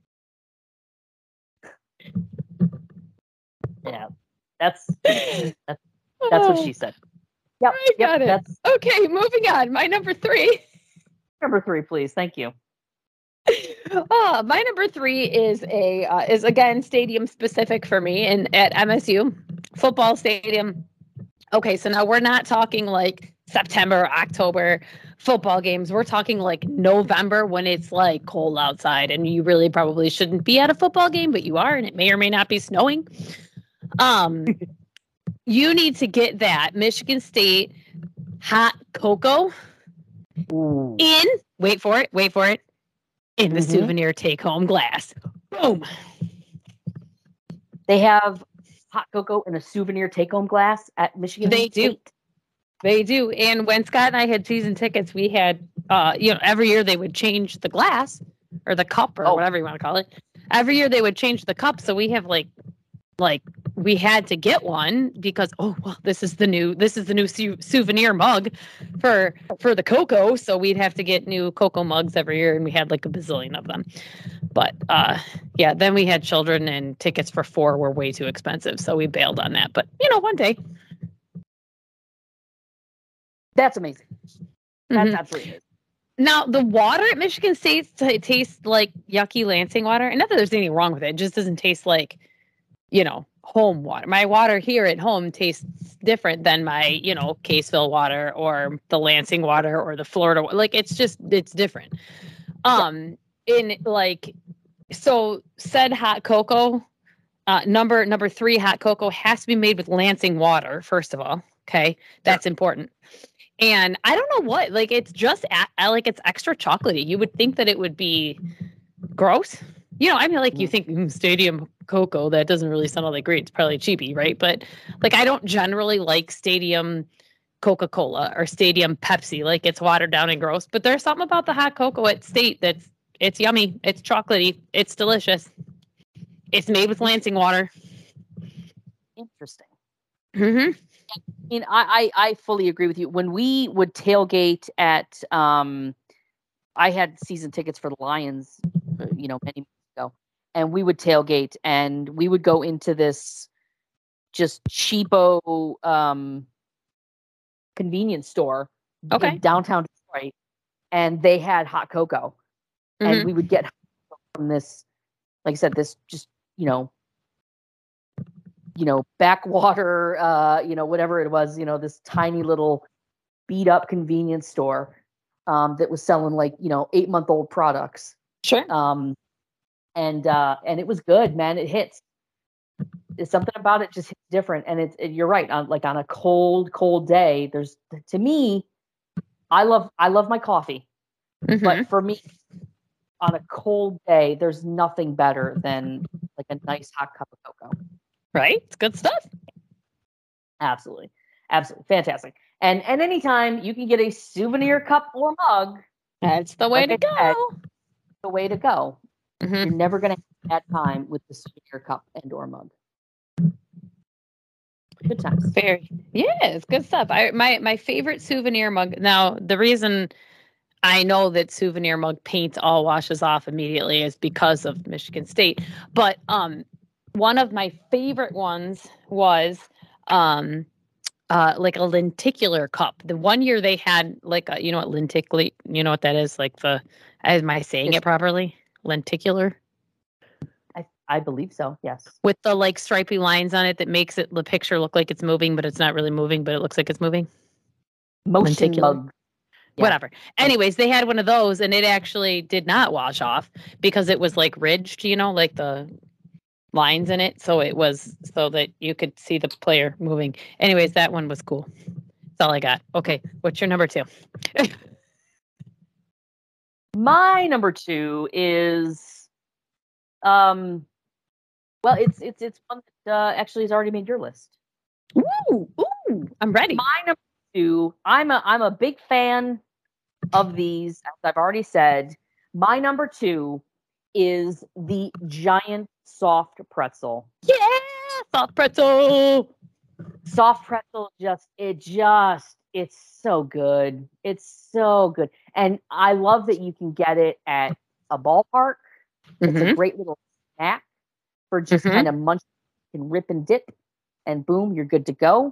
Yeah, that's that's, that's what she said. Yep, I got yep, it. That's... Okay, moving on. My number three. Number three, please. Thank you. Uh, my number three is a uh, is again stadium specific for me, and at M S U football stadium. Okay, so now we're not talking like September, October football games. We're talking like November when it's like cold outside, and you really probably shouldn't be at a football game, but you are, and it may or may not be snowing. Um, you need to get that Michigan State hot cocoa Ooh. in. Wait for it. Wait for it. In the mm-hmm. souvenir take-home glass. Boom. They have hot cocoa in a souvenir take-home glass at Michigan They State. do. They do. And when Scott and I had season tickets, we had, uh, you know, every year they would change the glass or the cup or oh. whatever you want to call it. Every year they would change the cup. So we have like, like we had to get one because, oh, well, this is the new, this is the new su- souvenir mug for, for the cocoa. So we'd have to get new cocoa mugs every year. And we had like a bazillion of them. But, uh, yeah, then we had children and tickets for four were way too expensive. So we bailed on that. But, you know, one day. That's amazing. That's mm-hmm. absolutely amazing. Now, the water at Michigan State t- tastes like yucky Lansing water. And not that there's anything wrong with it. It just doesn't taste like, you know, home water. My water here at home tastes different than my, you know, Caseville water or the Lansing water or the Florida. Like, it's just, it's different. Um, yeah. in like, so said hot cocoa, uh, number, number three hot cocoa has to be made with Lansing water, first of all. Okay. That's yeah. important. And I don't know what, like, it's just, a, like, it's extra chocolatey. You would think that it would be gross. You know, I mean, like, you think mm, stadium cocoa, that doesn't really sound all that great. It's probably cheapy, right? But, like, I don't generally like stadium Coca-Cola or stadium Pepsi. Like, it's watered down and gross. But there's something about the hot cocoa at State that's, it's yummy. It's chocolatey. It's delicious. It's made with Lansing water. Interesting. Mm-hmm. I mean, I, I, I fully agree with you. When we would tailgate at, um, I had season tickets for the Lions, you know, many months ago, and we would tailgate, and we would go into this just cheapo um, convenience store okay. in downtown Detroit, and they had hot cocoa, mm-hmm. and we would get from this, like I said, this just you know. you know, backwater, uh, you know, whatever it was, you know, this tiny little beat up convenience store um, that was selling like, you know, eight month old products. Sure. Um, and, uh, and it was good, man. It hits. It's something about it just hits different. And it's, it, you're right. On like on a cold, cold day, there's, to me, I love, I love my coffee, mm-hmm. but for me on a cold day, there's nothing better than like a nice hot cup of cocoa. Right? It's good stuff. Absolutely. Absolutely. Fantastic. And and anytime you can get a souvenir cup or mug, that's the way like to said, go. The way to go. Mm-hmm. You're never going to have that time with the souvenir cup and or mug. Good times. Very. Yeah, it's good stuff. I my my favorite souvenir mug. Now, the reason I know that souvenir mug paint all washes off immediately is because of Michigan State. But um one of my favorite ones was um, uh, like a lenticular cup. The one year they had like a, you know what lenticular, you know what that is? Like the, am I saying It's, it properly? Lenticular I, I believe so. Yes. with the like stripy lines on it that makes it the picture look like it's moving, but it's not really moving, but it looks like it's moving. Motion Lenticular. mug. Yeah. Whatever. Anyways, they had one of those and it actually did not wash off because it was like ridged, you know, like the lines in it. So it was so that you could see the player moving. Anyways, that one was cool. That's all I got. Okay. What's your number two? My number two is, um, well, it's it's it's one that uh, actually has already made your list. Ooh, ooh, I'm ready. My number two, I'm a I'm a big fan of these, as I've already said. My number two is the giant soft pretzel. Yeah, soft pretzel. Soft pretzel, just it just it's so good. It's so good, and I love that you can get it at a ballpark. It's Mm-hmm. a great little snack for just Mhm. kind of munch and rip and dip, and boom, you're good to go.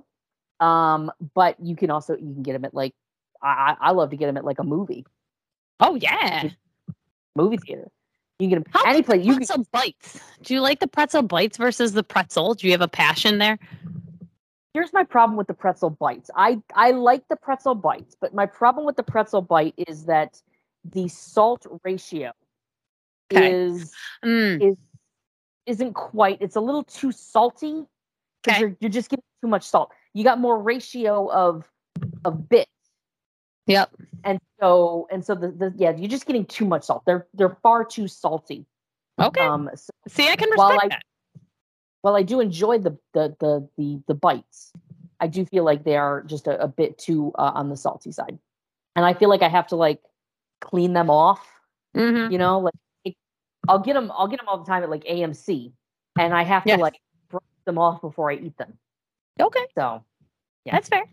Um, but you can also you can get them at like I I love to get them at like a movie Oh yeah. movie theater. You can get them How any about the place. You can, pretzel bites? Do you like the pretzel bites versus the pretzel? Do you have a passion there? here's my problem with the pretzel bites. I I like the pretzel bites, but my problem with the pretzel bite is that the salt ratio Okay. is Mm, is isn't quite. It's a little too salty because okay. you're you're just getting too much salt. You got more ratio of of bits, Yep. and so and so the, the yeah you're just getting too much salt. They're they're far too salty. Okay. Um, so See, I can while respect I that. while I do enjoy the the the the, the bites, I do feel like they are just a, a bit too uh, on the salty side, and I feel like I have to like clean them off. Mm-hmm. You know, like it, I'll get them I'll get them all the time at like A M C, and I have Yeah. to like brush them off before I eat them. Okay. So yeah. That's fair.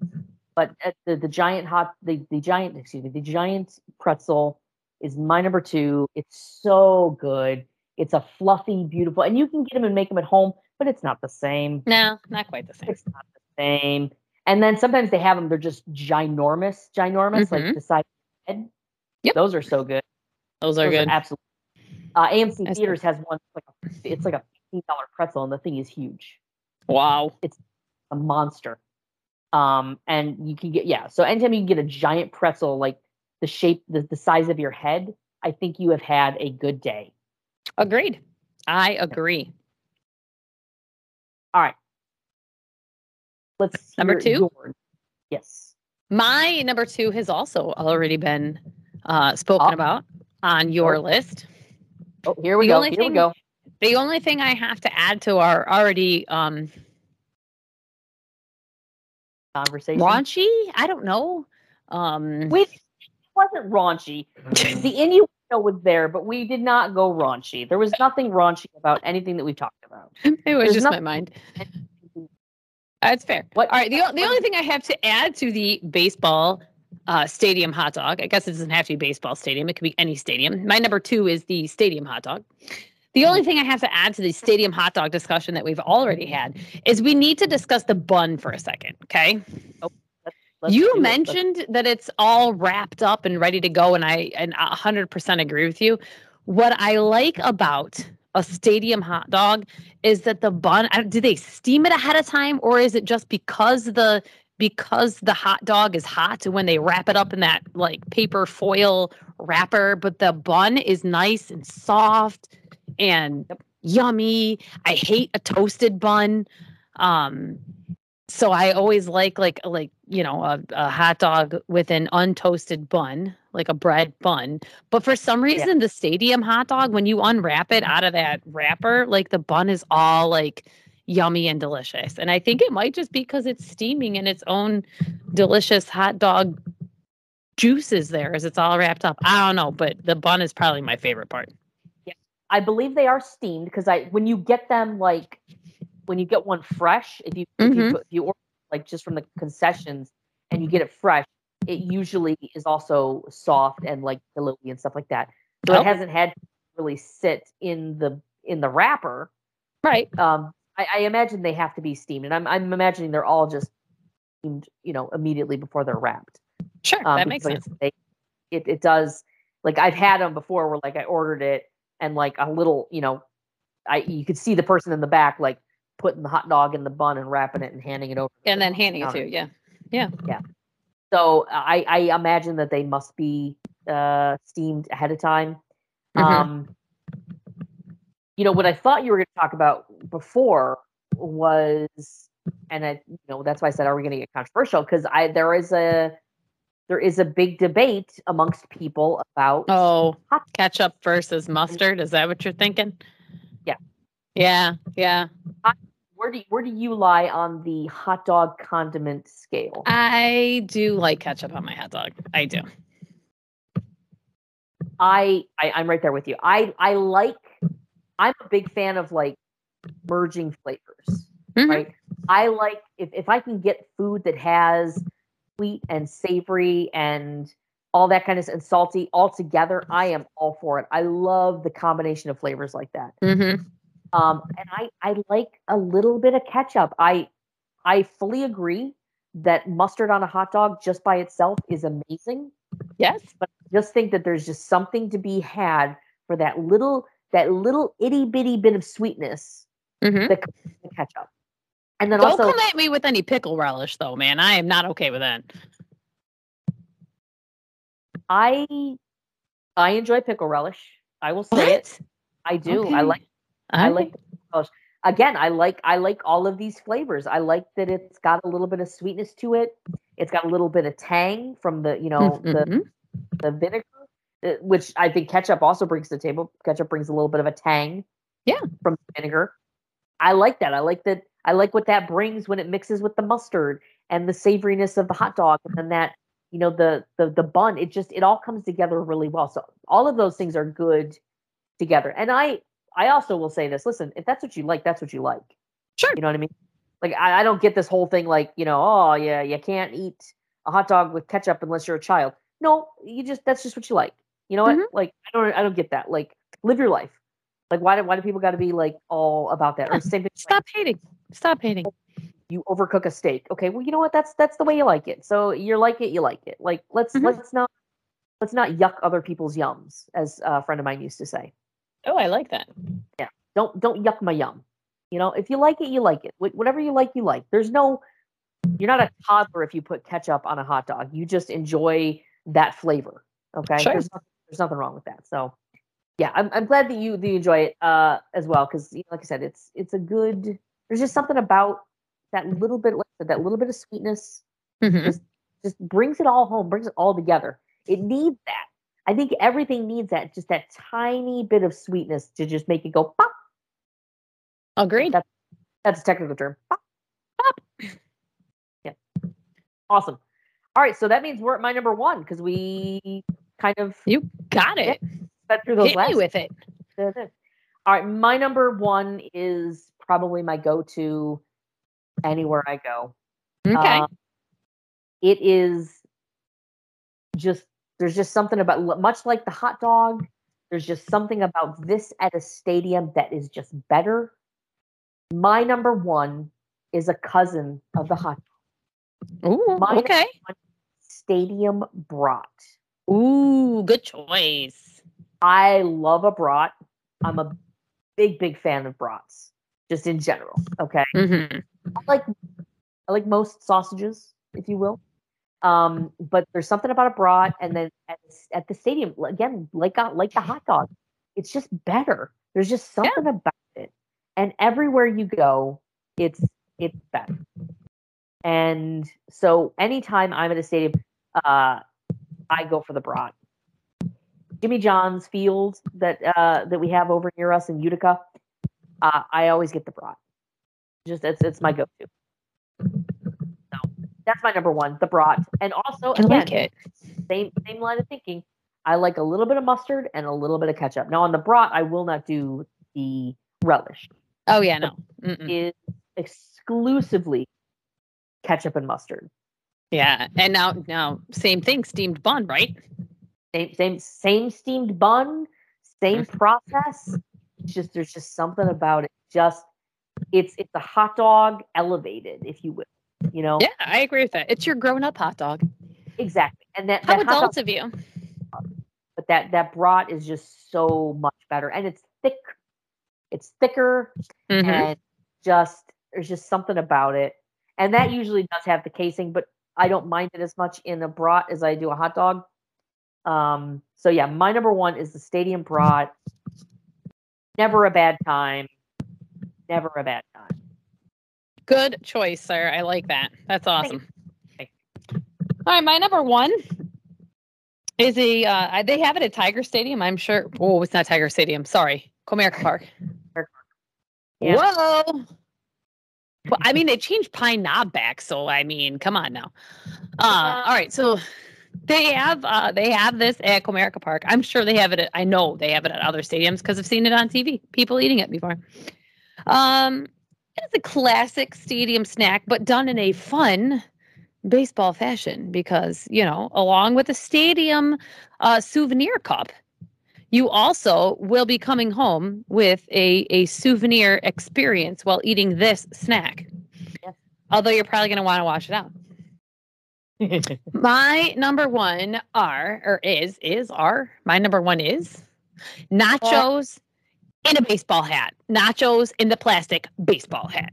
But at the the giant hot the the giant excuse me the giant pretzel is my number two. It's so good. It's a fluffy, beautiful, and you can get them and make them at home, but it's not the same. No, not quite the same. It's not the same. And then sometimes they have them; they're just ginormous, ginormous, Mhm. like the size of your head. Yep. Those are so good. Those are Those good. are absolutely. Uh, A M C That's Theaters has one. Like a, it's like a fifteen dollar pretzel, and the thing is huge. Wow. It's a monster. Um, and you can get yeah. So anytime you can get a giant pretzel like the shape, the, the size of your head, I think you have had a good day. Agreed. I agree. All right. Let's Number hear two? yours. Yes. My number two has also already been uh, spoken Oh. about on your Oh. list. Oh, here we The go. only Here thing- we go. The only thing I have to add to our already um, Conversation. raunchy, I don't know. Um, We it wasn't raunchy. The innuendo was there, but we did not go raunchy. There was nothing raunchy about anything that we talked about. it was There's just my nothing- mind. That's fair. What- All right. The, the only thing I have to add to the baseball uh, stadium hot dog, I guess it doesn't have to be baseball stadium. It could be any stadium. My number two is the stadium hot dog. The only thing I have to add to the stadium hot dog discussion that we've already had is we need to discuss the bun for a second. Okay. Let's you do it. Let's- mentioned that it's all wrapped up and ready to go, and I and a hundred percent agree with you. What I like about a stadium hot dog is that the bun. I don't- Do they steam it ahead of time, or is it just because the because the hot dog is hot when they wrap it up in that like paper foil wrapper? But the bun is nice and soft and yummy. I hate a toasted bun. Um, so I always like like like you know a, a hot dog with an untoasted bun, like a bread bun. But for some reason, the stadium hot dog, when you unwrap it out of that wrapper, like the bun is all like yummy and delicious. And I think it might just be because it's steaming in its own delicious hot dog juices there as it's all wrapped up. I don't know, but the bun is probably my favorite part. I believe they are steamed because I when you get them like when you get one fresh, if you if you Mhm. if you order like just from the concessions and you get it fresh, it usually is also soft and like pillowy and stuff like that. So Oh. it hasn't had to really sit in the in the wrapper. Right. Um, I, I imagine they have to be steamed, and I'm I'm imagining they're all just steamed, you know, immediately before they're wrapped. Sure, Um, that makes because, like, sense. they, it it does. Like I've had them before, where like I ordered it and like a little, you know, I you could see the person in the back like putting the hot dog in the bun and wrapping it and handing it over, And then handing it to you. Yeah, yeah, yeah. So I I imagine that they must be uh, steamed ahead of time. Mhm. Um, you know, what I thought you were going to talk about before was, and I, you know, that's why I said, are we going to get controversial? Because I there is a there is a big debate amongst people about Oh, hot ketchup versus mustard. Is that what you're thinking? Yeah. Yeah, yeah. Where do where do you lie on the hot dog condiment scale? I do like ketchup on my hot dog. I do. I, I I'm right there with you. I I like. I'm a big fan of like merging flavors, Mhm. right? I like if if I can get food that has sweet and savory and all that kind of and salty all together, I am all for it. I love the combination of flavors like that. Mm-hmm. Um, and I I like a little bit of ketchup. I I fully agree that mustard on a hot dog just by itself is amazing. Yes. But I just think that there's just something to be had for that little that little itty bitty bit of sweetness Mm-hmm. that comes with the ketchup. And then Don't also come at me with any pickle relish, though, man. I am not okay with that. I I enjoy pickle relish. I will say What? it. I do. Okay. I like I All like right. the pickle relish. Again, I like I like all of these flavors. I like that it's got a little bit of sweetness to it. It's got a little bit of tang from the, you know, the Mhm. the vinegar, uh, which I think ketchup also brings to the table. Ketchup brings a little bit of a tang. Yeah. From vinegar. I like that. I like that. I like what that brings when it mixes with the mustard and the savoriness of the hot dog, and then that, you know, the the the bun. It just it all comes together really well. So all of those things are good together. And I I also will say this. Listen, if that's what you like, that's what you like. Sure. You know what I mean? Like I, I don't get this whole thing like, you know, oh yeah, you can't eat a hot dog with ketchup unless you're a child. No, you just that's just what you like. You know what? Mhm. Like I don't I don't get that. Like live your life. Like why do why do people got to be like all about that? Or Yeah. same thing. Like, Stop hating. Stop hating. you overcook a steak. Okay, well you know what? That's that's the way you like it. So you like it, you like it. Like let's Mhm. let's not let's not yuck other people's yums, as a friend of mine used to say. Oh, I like that. Don't don't yuck my yum. You know, if you like it, you like it. Wh- Whatever you like, you like. There's no you're not a toddler if you put ketchup on a hot dog. You just enjoy that flavor. Okay, Sure. there's nothing, there's nothing wrong with that. So yeah, I'm I'm glad that you that you enjoy it uh, as well because like I said, it's it's a good. There's just something about that little bit, like I said, that little bit of sweetness Mhm. just just brings it all home, brings it all together. It needs that. I think everything needs that, just that tiny bit of sweetness to just make it go pop. Agreed. That's that's a technical term. Pop. Pop. Yeah. Awesome. All right, so that means we're at my number one because we kind of You got it. sped through those Hit last. me with it. That's it. All right, my number one is probably my go-to anywhere I go. Okay. Um, it is just there's just something about much like the hot dog. There's just something about this at a stadium that is just better. My number one is a cousin of the hot dog. Ooh, My okay. stadium brat. Ooh, good choice. I love a brat. I'm a big, big fan of brats, just in general. Okay, Mm-hmm. I like I like most sausages, if you will. Um, but there's something about a brat, and then at, at the stadium again, like a, like the hot dog, it's just better. There's just something yeah. about it, and everywhere you go, it's it's better. And so, anytime I'm at a stadium, uh, I go for the brat. Jimmy John's Field that uh, that we have over near us in Utica, uh, I always get the brat. Just it's it's my go-to. So that's my number one, the brat. And also, I again, like it. same same line of thinking. I like a little bit of mustard and a little bit of ketchup. Now on the brat, I will not do the relish. Oh yeah, no. Mm-mm. It is exclusively ketchup and mustard. Yeah, and now now same thing, steamed bun, right? Same same same steamed bun, same process. It's just there's just something about it. Just it's it's a hot dog elevated, if you will. You know? Yeah, I agree with that. It's your grown-up hot dog. Exactly. And that, How that hot adult dog, of you. but that that brat is just so much better, and it's thick. It's thicker, Mhm. and just there's just something about it. And that usually does have the casing, but I don't mind it as much in a brat as I do a hot dog. Um, so yeah, my number one is the Stadium Brat. Never a bad time. Never a bad time. Good choice, sir. I like that. That's awesome. Thank All right, my number one is a. Uh, they have it at Tiger Stadium, I'm sure. Oh, it's not Tiger Stadium. Sorry, Comerica Park. Yeah. Whoa. Well, I mean, they changed Pine Knob back, so I mean, come on now. Uh, all right, so they have uh, they have this at Comerica Park. I'm sure they have it. At, I know they have it at other stadiums because I've seen it on T V. People eating it before. Um, it's a classic stadium snack, but done in a fun baseball fashion because, you know, along with the stadium uh, souvenir cup, you also will be coming home with a, a souvenir experience while eating this snack. Yes. Although you're probably going to want to wash it out. My number one are, or is, is, are, my number one is nachos in a baseball hat. Nachos in the plastic baseball hat.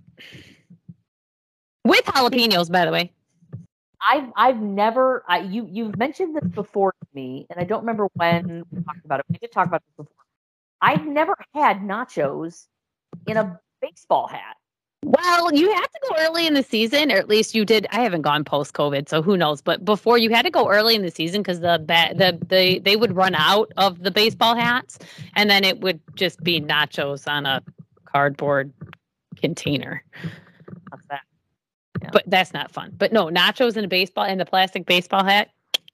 With jalapenos, by the way. I've I've never I, you you've mentioned this before to me, and I don't remember when we talked about it. We did talk about this before. I've never had nachos in a baseball hat. Well, you had to go early in the season, or at least you did. I haven't gone post COVID, so who knows? But before, you had to go early in the season because the ba- the the they would run out of the baseball hats, and then it would just be nachos on a cardboard container. What's that? Yeah. But that's not fun. But no, nachos in a baseball in the plastic baseball hat,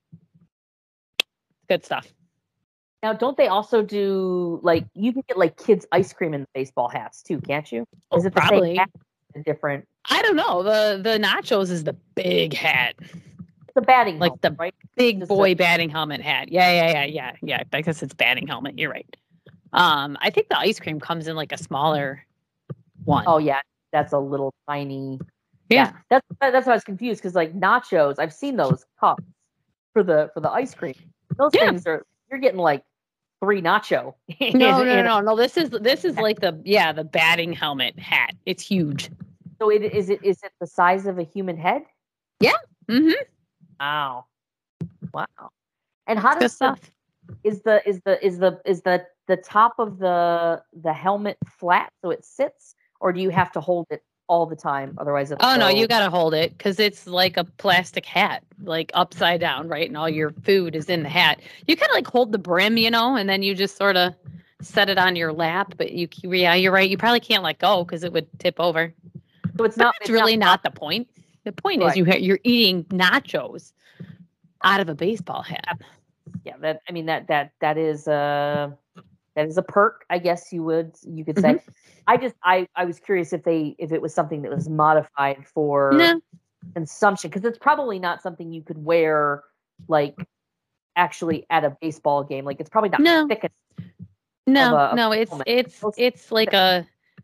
good stuff. Now, don't they also do like you can get like kids ice cream in the baseball hats too, can't you? Is Oh, it the probably. same hat? Different. I don't know. The the nachos is the big hat. It's a batting like helmet, the right? big Just boy a- batting helmet hat. Yeah, yeah, yeah, yeah, yeah. I guess it's batting helmet. You're right. Um, I think the ice cream comes in like a smaller one. Oh yeah, that's a little tiny. Yeah, Yeah, that's that's why I was confused because like nachos, I've seen those cups for the for the ice cream. Those Yeah. things are you're getting like three nacho. in- no, no, in- no, no. This is this is like the yeah the batting helmet hat. It's huge. So it is it is it the size of a human head? Yeah. Mm-hmm. Wow, wow. And how Good does the, stuff. is the is the is the is the the top of the the helmet flat so it sits, or do you have to hold it all the time? Otherwise, it'll Oh no, go- you gotta hold it because it's like a plastic hat, like upside down, right? And all your food is in the hat. You kind of like hold the brim, you know, and then you just sort of set it on your lap. But you, yeah, you're right. You probably can't let go because it would tip over. So it's But not. It's it's really not, not the point. The point Right. is you ha- you're eating nachos out of a baseball hat. Yeah, that I mean that that that is uh that is a perk, I guess you would you could say. Mm-hmm. I just I I was curious if they if it was something that was modified for No, consumption because it's probably not something you could wear like actually at a baseball game. Like it's probably not No. thick enough. no, Of a- no. It's helmet. it's Those- it's like a.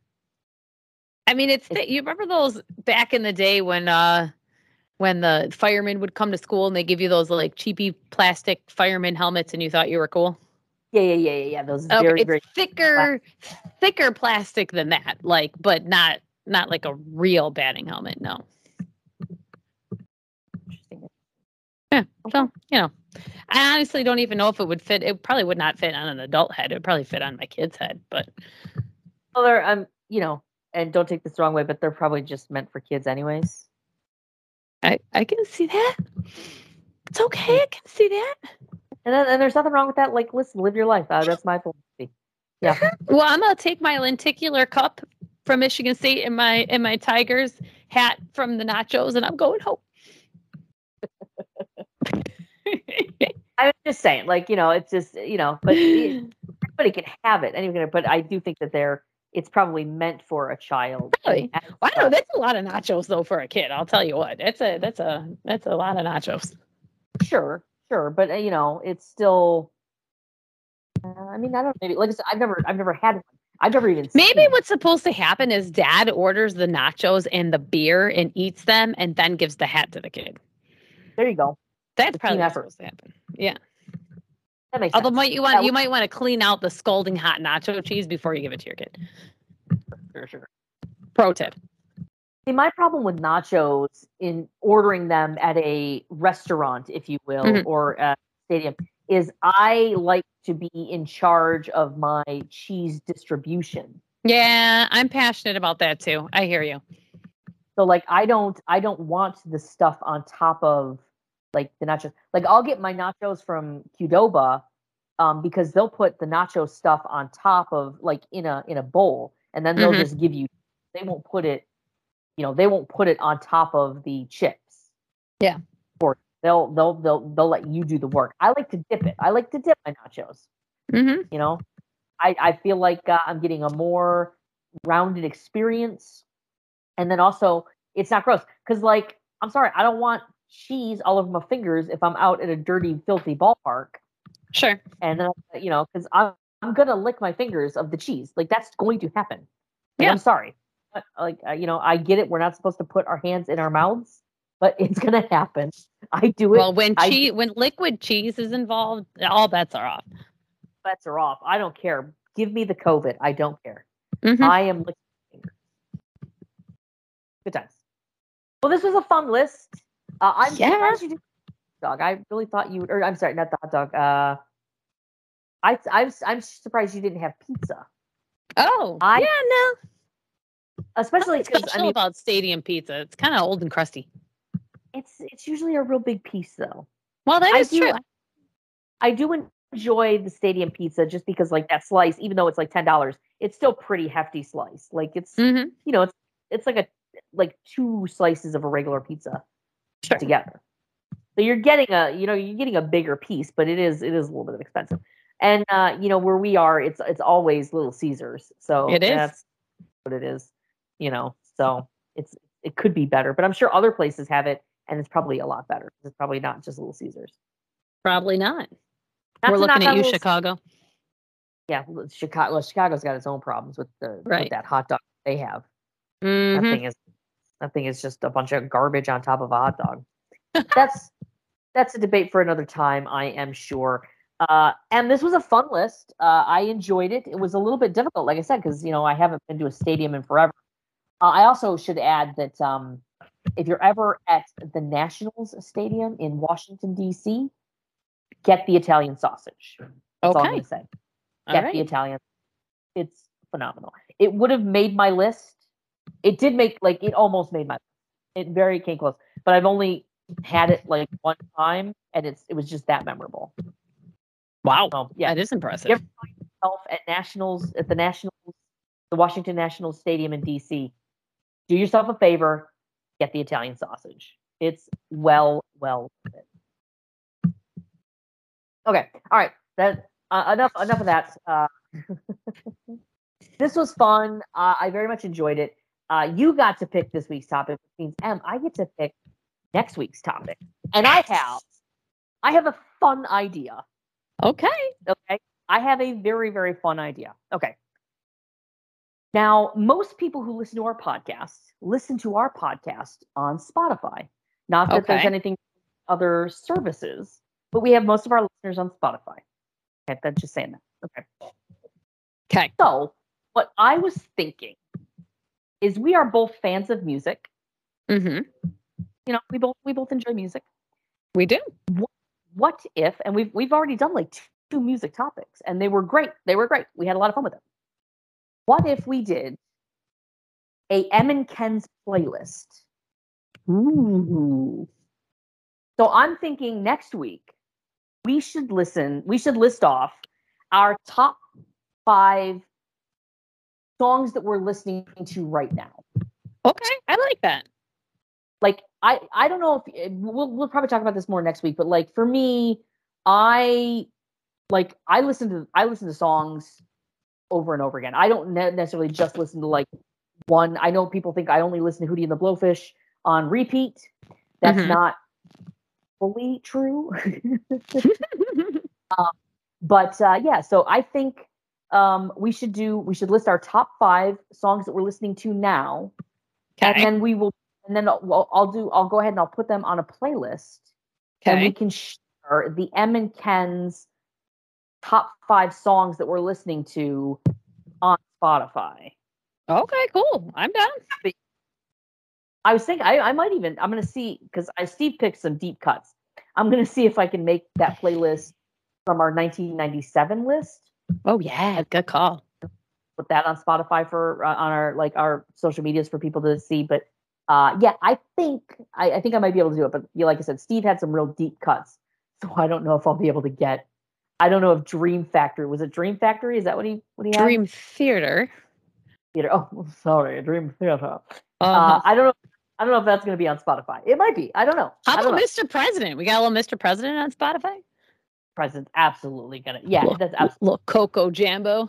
I mean, it's thi- you remember those back in the day when uh when the firemen would come to school and they give you those like cheapy plastic fireman helmets and you thought you were cool. Yeah, yeah, yeah, yeah, yeah. Those Okay, very it's very thicker, thicker plastic than that. Like, but not not like a real batting helmet. No. interesting. Yeah. So you know, I honestly don't even know if it would fit. It probably would not fit on an adult head. It would probably fit on my kid's head. But Well, they're um, you know, and don't take this the wrong way, but they're probably just meant for kids anyways. I I can see that. It's okay. I can see that. And then, and there's nothing wrong with that. Like, listen, live your life. Uh, that's my philosophy. Yeah. Well, I'm gonna take my lenticular cup from Michigan State and my and my Tigers hat from the nachos, and I'm going home. I'm just saying, like, you know, it's just, you know, but it, everybody can have it. Anyway, but I do think that they're, it's probably meant for a child. Really? And Wow, such- that's a lot of nachos though for a kid. I'll tell you what. That's a that's a that's a lot of nachos. Sure, sure, but uh, you know, it's still. Uh, I mean, I don't. Maybe like I said, I've never, I've never had one. I've never even Maybe seen. what's supposed to happen is dad orders the nachos and the beer and eats them and then gives the hat to the kid. There you go. That's The probably team what's effort. supposed to happen. Yeah. That makes Although sense. might you want That you would- might want to clean out the scalding hot nacho cheese before you give it to your kid. For sure. Pro tip. See, my problem with nachos in ordering them at a restaurant, if you will, Mhm. or a stadium, is I like to be in charge of my cheese distribution. Yeah, I'm passionate about that too. I hear you. So like I don't I don't want the stuff on top of like the nachos. Like I'll get my nachos from Qdoba um, because they'll put the nacho stuff on top of like in a in a bowl, and then they'll Mhm. just give you. They won't put it, you know, they won't put it on top of the chips. Yeah. Or they'll they'll they'll they'll let you do the work. I like to dip it. I like to dip my nachos. Mm-hmm. You know, I I feel like uh, I'm getting a more rounded experience. And then also, it's not gross because, like, I'm sorry, I don't want cheese all over my fingers if I'm out at a dirty, filthy ballpark. Sure. And then, you know, because I'm I'm gonna lick my fingers of the cheese. Like that's going to happen. Like, Yeah. I'm sorry, but, like uh, you know, I get it. We're not supposed to put our hands in our mouths, but it's gonna happen. I do it. Well, when I cheese, when liquid cheese is involved, all bets are off. bets are off. I don't care. Give me the COVID. I don't care. Mhm. I am licking my fingers. Good times. Well, this was a fun list. Uh, I'm Yeah. surprised you did dog. I really thought you would. Or I'm sorry, not the hot dog. Uh, I I'm I'm surprised you didn't have pizza, Oh, I- yeah, no. especially What's because special I mean about stadium pizza? It's kind of old and crusty. it's it's usually a real big piece though. Well, that I is do true. I do enjoy the stadium pizza just because like that slice, even though it's like ten dollars, it's still pretty hefty slice. Like it's Mm-hmm. you know it's it's like a like two slices of a regular pizza Sure. together. So you're getting a you know you're getting a bigger piece, but it is it is a little bit expensive. And uh, you know where we are, it's it's always Little Caesars, so It is. that's what it is. You know, so it's it could be better, but I'm sure other places have it, and it's probably a lot better. It's probably not just Little Caesars. Probably not. Not We're to looking knock at on you, Little- Chicago. Yeah, Chicago. Well, Chicago's got its own problems with the Right. with that hot dog they have. Mm-hmm. That thing is that thing is just a bunch of garbage on top of a hot dog. that's that's a debate for another time, I am sure. Uh, and this was a fun list. Uh, I enjoyed it. It was a little bit difficult, like I said, because you know I haven't been to a stadium in forever. Uh, I also should add that um, if you're ever at the Nationals Stadium in Washington D C, get the Italian sausage. That's all I'm Okay. going to say. All Get right. the Italian. It's phenomenal. It would have made my list. It did make like it almost made my. It very came close, but I've only had it like one time, and it's it was just that memorable. Wow. So yeah, That is impressive. Yep. Yourself at Nationals at the Nationals, the Washington Nationals Stadium in D C. Do yourself a favor, get the Italian sausage. It's well, well worth it. Okay, all right. That uh, enough enough of that. Uh, this was fun. Uh, I very much enjoyed it. Uh, you got to pick this week's topic, which means Em, I get to pick next week's topic, and I have, I have a fun idea. Okay. Okay, I have a very very fun idea. Okay. Now, most people who listen to our podcast listen to our podcast on Spotify. Not that there's Okay. anything other services, but we have most of our listeners on Spotify. Okay, that's just saying that. Okay. Okay. So, what I was thinking is we are both fans of music. Mm-hmm. You know, we both we both enjoy music. We do. What if, and we've we've already done like two music topics, and they were great. They were great. We had a lot of fun with them. What if we did a Em and Ken's playlist? Ooh. So I'm thinking next week we should listen. We should list off our top five songs that we're listening to right now. Okay. I like that. Like I, I don't know if we'll we'll probably talk about this more next week. But like for me, I like I listen to I listen to songs over and over again. I don't ne- necessarily just listen to like one. I know people think I only listen to Hootie and the Blowfish on repeat. That's Mhm. not fully true. But uh, yeah, so I think um, we should do. We should list our top five songs that we're listening to now, Okay. and then we will. And then I'll, I'll do. I'll go ahead and I'll put them on a playlist, and we Okay. can share the M and Ken's top five songs that we're listening to on Spotify. Okay, cool. I'm down. I was thinking I, I might even I'm gonna see because I Steve picked some deep cuts. I'm gonna see if I can make that playlist from our nineteen ninety-seven list. Oh yeah, good call. Put that on Spotify for uh, on our like our social medias for people to see. But uh, yeah, I think I, I think I might be able to do it. But yeah, like I said, Steve had some real deep cuts, so I don't know if I'll be able to get. I don't know if Dream Factory was it Dream Factory? Is that what he what he had? Dream Theater. Theater. Oh, sorry, Dream Theater. Uh-huh. Uh, I don't know. I don't know if that's going to be on Spotify. It might be. I don't know. How I don't about know. Mister President? We got a little Mister President on Spotify. President's absolutely gonna. Yeah, Little, that's absolutely. little Coco Jambo.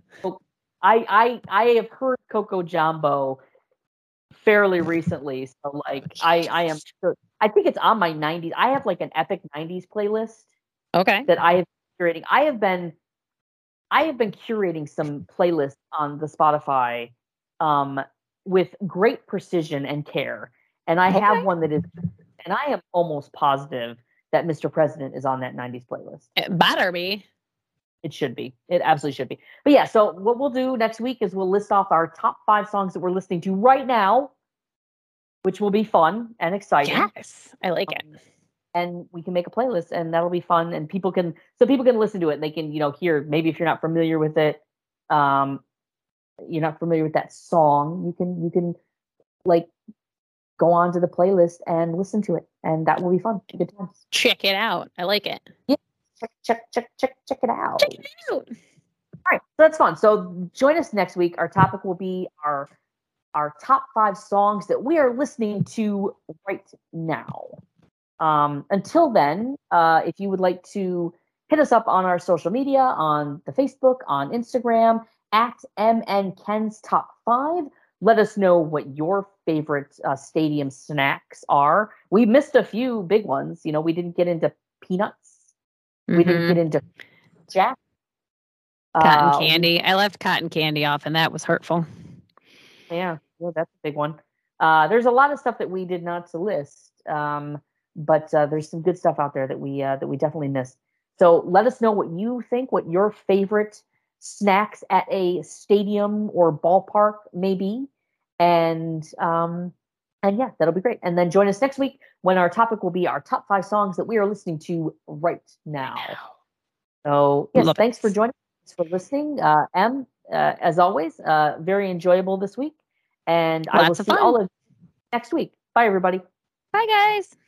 I I I have heard Coco Jumbo fairly recently, so like I I am. Sure, I think it's on my nineties. I have like an epic nineties playlist Okay. that I have curating. I have been I have been curating some playlists on the Spotify um, with great precision and care, and I Okay. have one that is, and I am almost positive that Mister President is on that nineties playlist. It better be. It should be. It absolutely should be. But yeah, so what we'll do next week is we'll list off our top five songs that we're listening to right now, which will be fun and exciting. Yes, I like it. Um, and we can make a playlist, and that'll be fun. And people can, so people can listen to it. And they can, you know, hear. Maybe if you're not familiar with it, um, you're not familiar with that song, you can, you can, like, go on to the playlist and listen to it, and that will be fun. Good times. Check it out. I like it. Check, check, check, check, check it out. Check it out. All right, so that's fun. So join us next week. Our topic will be our our top five songs that we are listening to right now. Um, until then, uh, if you would like to hit us up on our social media, on the Facebook, on Instagram, at M N Ken's Top Five. Let us know what your favorite uh, stadium snacks are. We missed a few big ones. You know, we didn't get into peanuts. We didn't Mhm. get into Jack. Cotton Uh, candy. I left cotton candy off, and that was hurtful. Yeah, well, that's a big one. Uh, there's a lot of stuff that we did not list, um, but uh, there's some good stuff out there that we uh, that we definitely missed. So let us know what you think, what your favorite snacks at a stadium or ballpark may be, and um, and yeah, that'll be great. And then join us next week when our topic will be our top five songs that we are listening to right now. So yes, Love it. thanks for joining. Thanks for listening. Uh, Em, uh, as always, uh, very enjoyable this week. And I will Lots of see fun. all of you next week. Bye, everybody. Bye, guys.